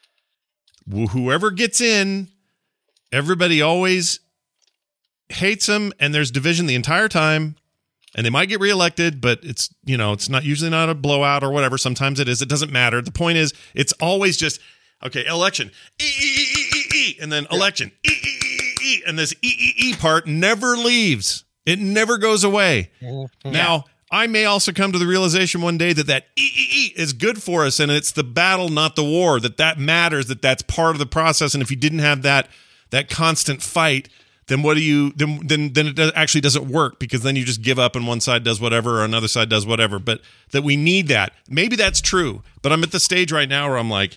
wh- whoever gets in, everybody always hates them, and there's division the entire time. And they might get reelected, but it's, you know, it's not usually not a blowout or whatever. Sometimes it is. It doesn't matter. The point is, it's always just, okay, election, e, e, e, e, e, and then election, e, e, e, e, and this e, e, e part never leaves. It never goes away. Mm-hmm. Now, I may also come to the realization one day that that e, e, e is good for us, and it's the battle, not the war, that that matters, that that's part of the process. And if you didn't have that, that constant fight, then what do you then then then it does, actually doesn't work, because then you just give up and one side does whatever or another side does whatever. But that we need that. Maybe that's true, but I'm at the stage right now where I'm like,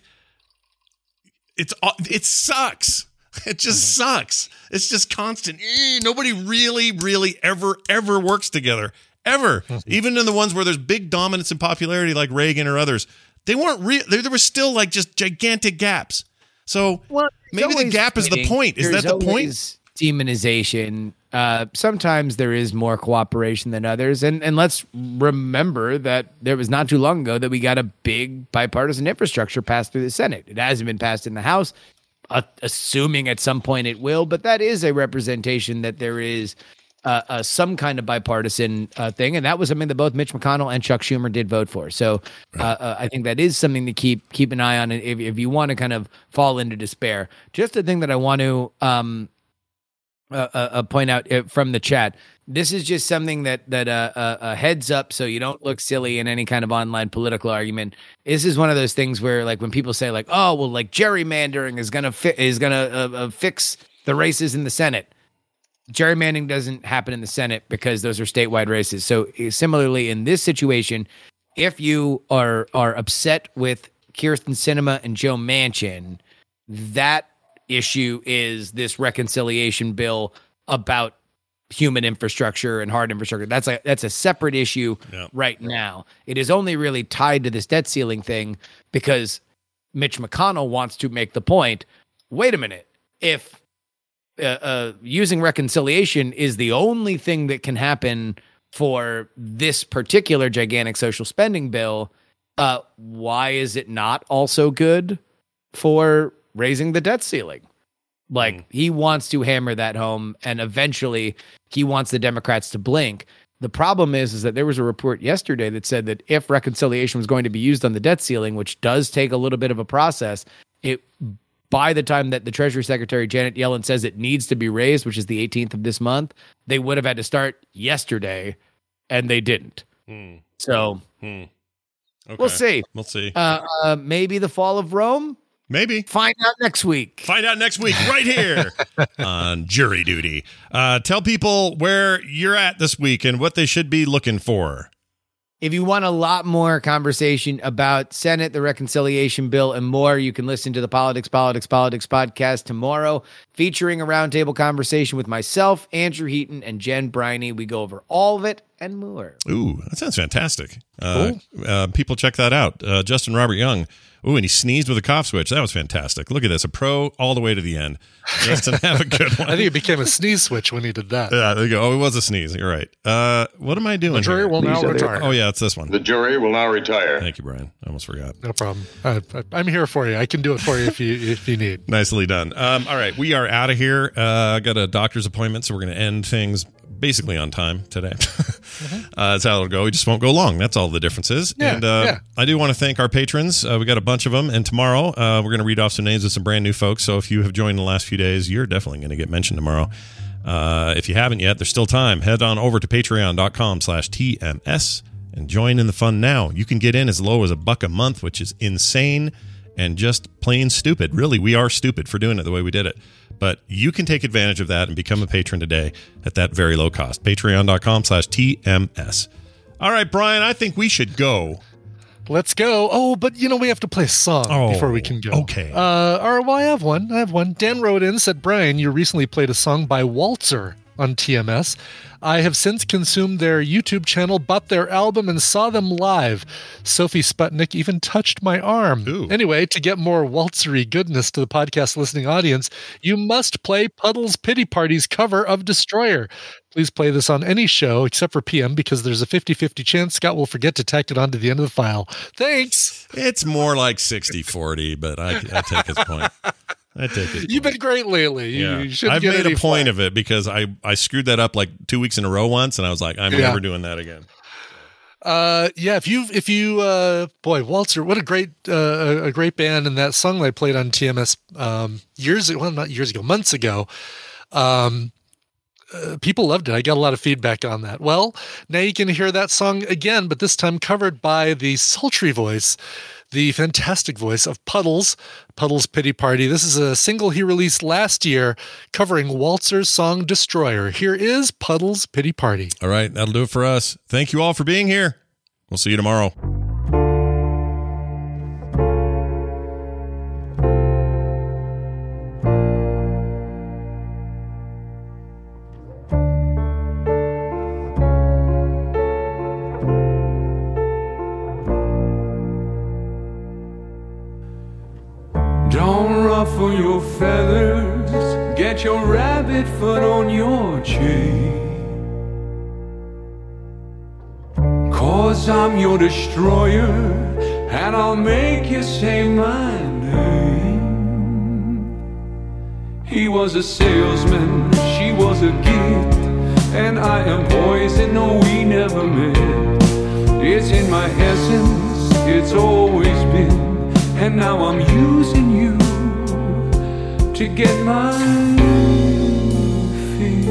it's it sucks. It just mm-hmm. sucks. It's just constant. Nobody really, really ever ever works together ever. Mm-hmm. Even in the ones where there's big dominance and popularity, like Reagan or others, they weren't real. There, there was still like just gigantic gaps. So well, maybe the gap is the point. Is that the point? Demonization. Uh, sometimes there is more cooperation than others, and and let's remember that there was not too long ago that we got a big bipartisan infrastructure passed through the Senate. It hasn't been passed in the House, uh, assuming at some point it will. But that is a representation that there is uh, uh, some kind of bipartisan uh, thing, and that was something that both Mitch McConnell and Chuck Schumer did vote for. So uh, uh, I think that is something to keep keep an eye on. If if you want to kind of fall into despair, just the thing that I want to. Um, Uh, uh, point out uh, from the chat. This is just something that that uh, uh, uh, heads up, so you don't look silly in any kind of online political argument. This is one of those things where, like, when people say, like, "Oh, well, like gerrymandering is gonna fi- is gonna uh, uh, fix the races in the Senate," gerrymandering doesn't happen in the Senate because those are statewide races. So, uh, similarly, in this situation, if you are are upset with Kyrsten Sinema and Joe Manchin, that issue is this reconciliation bill about human infrastructure and hard infrastructure. That's a that's a separate issue yep. right now. It is only really tied to this debt ceiling thing because Mitch McConnell wants to make the point, wait a minute, if uh, uh, using reconciliation is the only thing that can happen for this particular gigantic social spending bill, uh, why is it not also good for raising the debt ceiling? Like, mm. he wants to hammer that home, and eventually he wants the Democrats to blink. The problem is, is that there was a report yesterday that said that if reconciliation was going to be used on the debt ceiling, which does take a little bit of a process, it by the time that the Treasury Secretary Janet Yellen says it needs to be raised, which is the eighteenth of this month, they would have had to start yesterday, and they didn't. Hmm. So hmm. Okay. We'll see. We'll see. Uh, uh, maybe the fall of Rome. Maybe. Find out next week. Find out next week right here on Jury Duty. Uh, tell people where you're at this week and what they should be looking for. If you want a lot more conversation about Senate, the reconciliation bill, and more, you can listen to the Politics, Politics, Politics podcast tomorrow, featuring a roundtable conversation with myself, Andrew Heaton, and Jen Briney. We go over all of it and more. Ooh, that sounds fantastic. Uh, cool. uh, people check that out. Uh, Justin Robert Young. Ooh, and he sneezed with a cough switch. That was fantastic. Look at this. A pro all the way to the end. Justin, have a good one. I think it became a sneeze switch when he did that. Yeah, there you go. Oh, it was a sneeze. You're right. Uh, what am I doing? The jury here? will now retire. Oh, yeah, it's this one. The jury will now retire. Thank you, Brian. I almost forgot. No problem. I, I, I'm here for you. I can do it for you if you if you need. Nicely done. Um, all right, we are out of here. Uh, I got a doctor's appointment, so we're going to end things basically on time today. mm-hmm. uh, that's how it'll go. We just won't go long. That's all the difference is. Yeah, and uh, yeah. I do want to thank our patrons. Uh, we got a bunch of them. And tomorrow, uh, we're going to read off some names of some brand new folks. So if you have joined in the last few days, you're definitely going to get mentioned tomorrow. Uh, if you haven't yet, there's still time. Head on over to patreon.com slash TMS and join in the fun now. You can get in as low as a buck a month, which is insane and just plain stupid. Really, we are stupid for doing it the way we did it. But you can take advantage of that and become a patron today at that very low cost. Patreon.com slash TMS. All right, Brian, I think we should go. Let's go. Oh, but you know, we have to play a song oh, before we can go. Okay. Uh, or, well, I have one. I have one. Dan wrote in, said, Brian, you recently played a song by Walzer on T M S. I have since consumed their YouTube channel, bought their album, and saw them live. Sophie Sputnik even touched my arm. Ooh. Anyway, to get more waltzery goodness to the podcast listening audience, you must play Puddle's Pity Party's cover of Destroyer. Please play this on any show except for P M because there's a fifty-fifty chance Scott will forget to tack it onto the end of the file. Thanks. It's more like sixty forty, but I, I take his point. I take it. You've been great lately. You, yeah. you shouldn't I've get made any a point flack. of it because I, I screwed that up like two weeks in a row once, and I was like, I'm Yeah. never doing that again. Uh, yeah, if you if you uh, boy, Walzer, what a great uh, a great band, and that song I played on T M S um, years ago, well, not years ago, months ago. Um, uh, people loved it. I got a lot of feedback on that. Well, now you can hear that song again, but this time covered by the sultry voice, the fantastic voice of Puddles, Puddle's Pity Party. This is a single he released last year covering Walzer's song Destroyer. Here is Puddle's Pity Party. All right, that'll do it for us. Thank you all for being here. We'll see you tomorrow. Don't ruffle your feathers, get your rabbit foot on your chain. Cause I'm your destroyer, and I'll make you say my name. He was a salesman, she was a gift, and I am poison, no we never met. It's in my essence, it's always been, and now I'm using you to get my fix.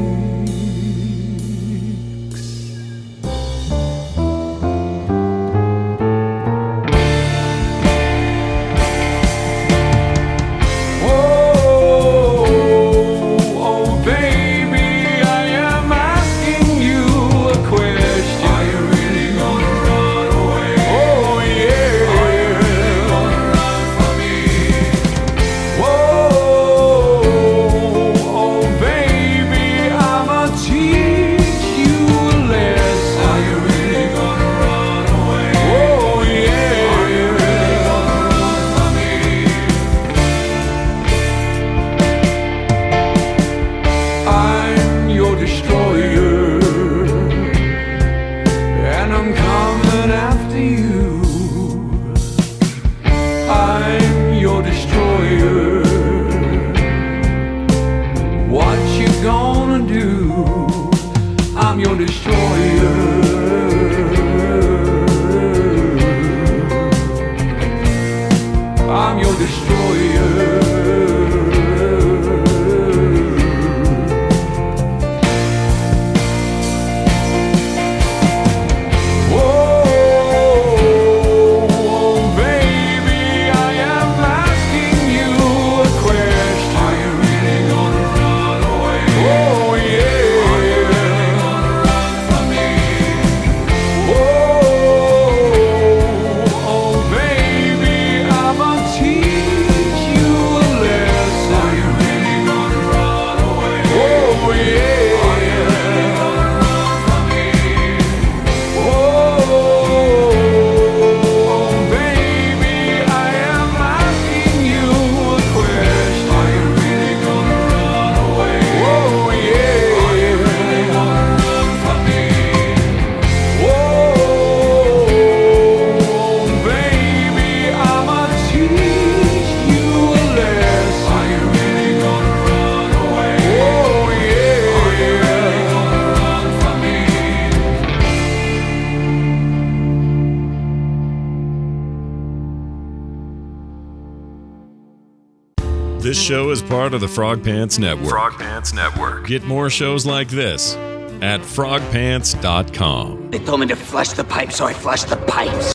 Oh, oh, baby, I am asking you a question. Are you really gonna run away? Oh, yeah. What you gonna do? I'm I'm your destroyer. I'm your destroyer. This show is part of the Frog Pants Network. Frog Pants Network. Get more shows like this at frog pants dot com. They told me to flush the pipes, so I flushed the pipes.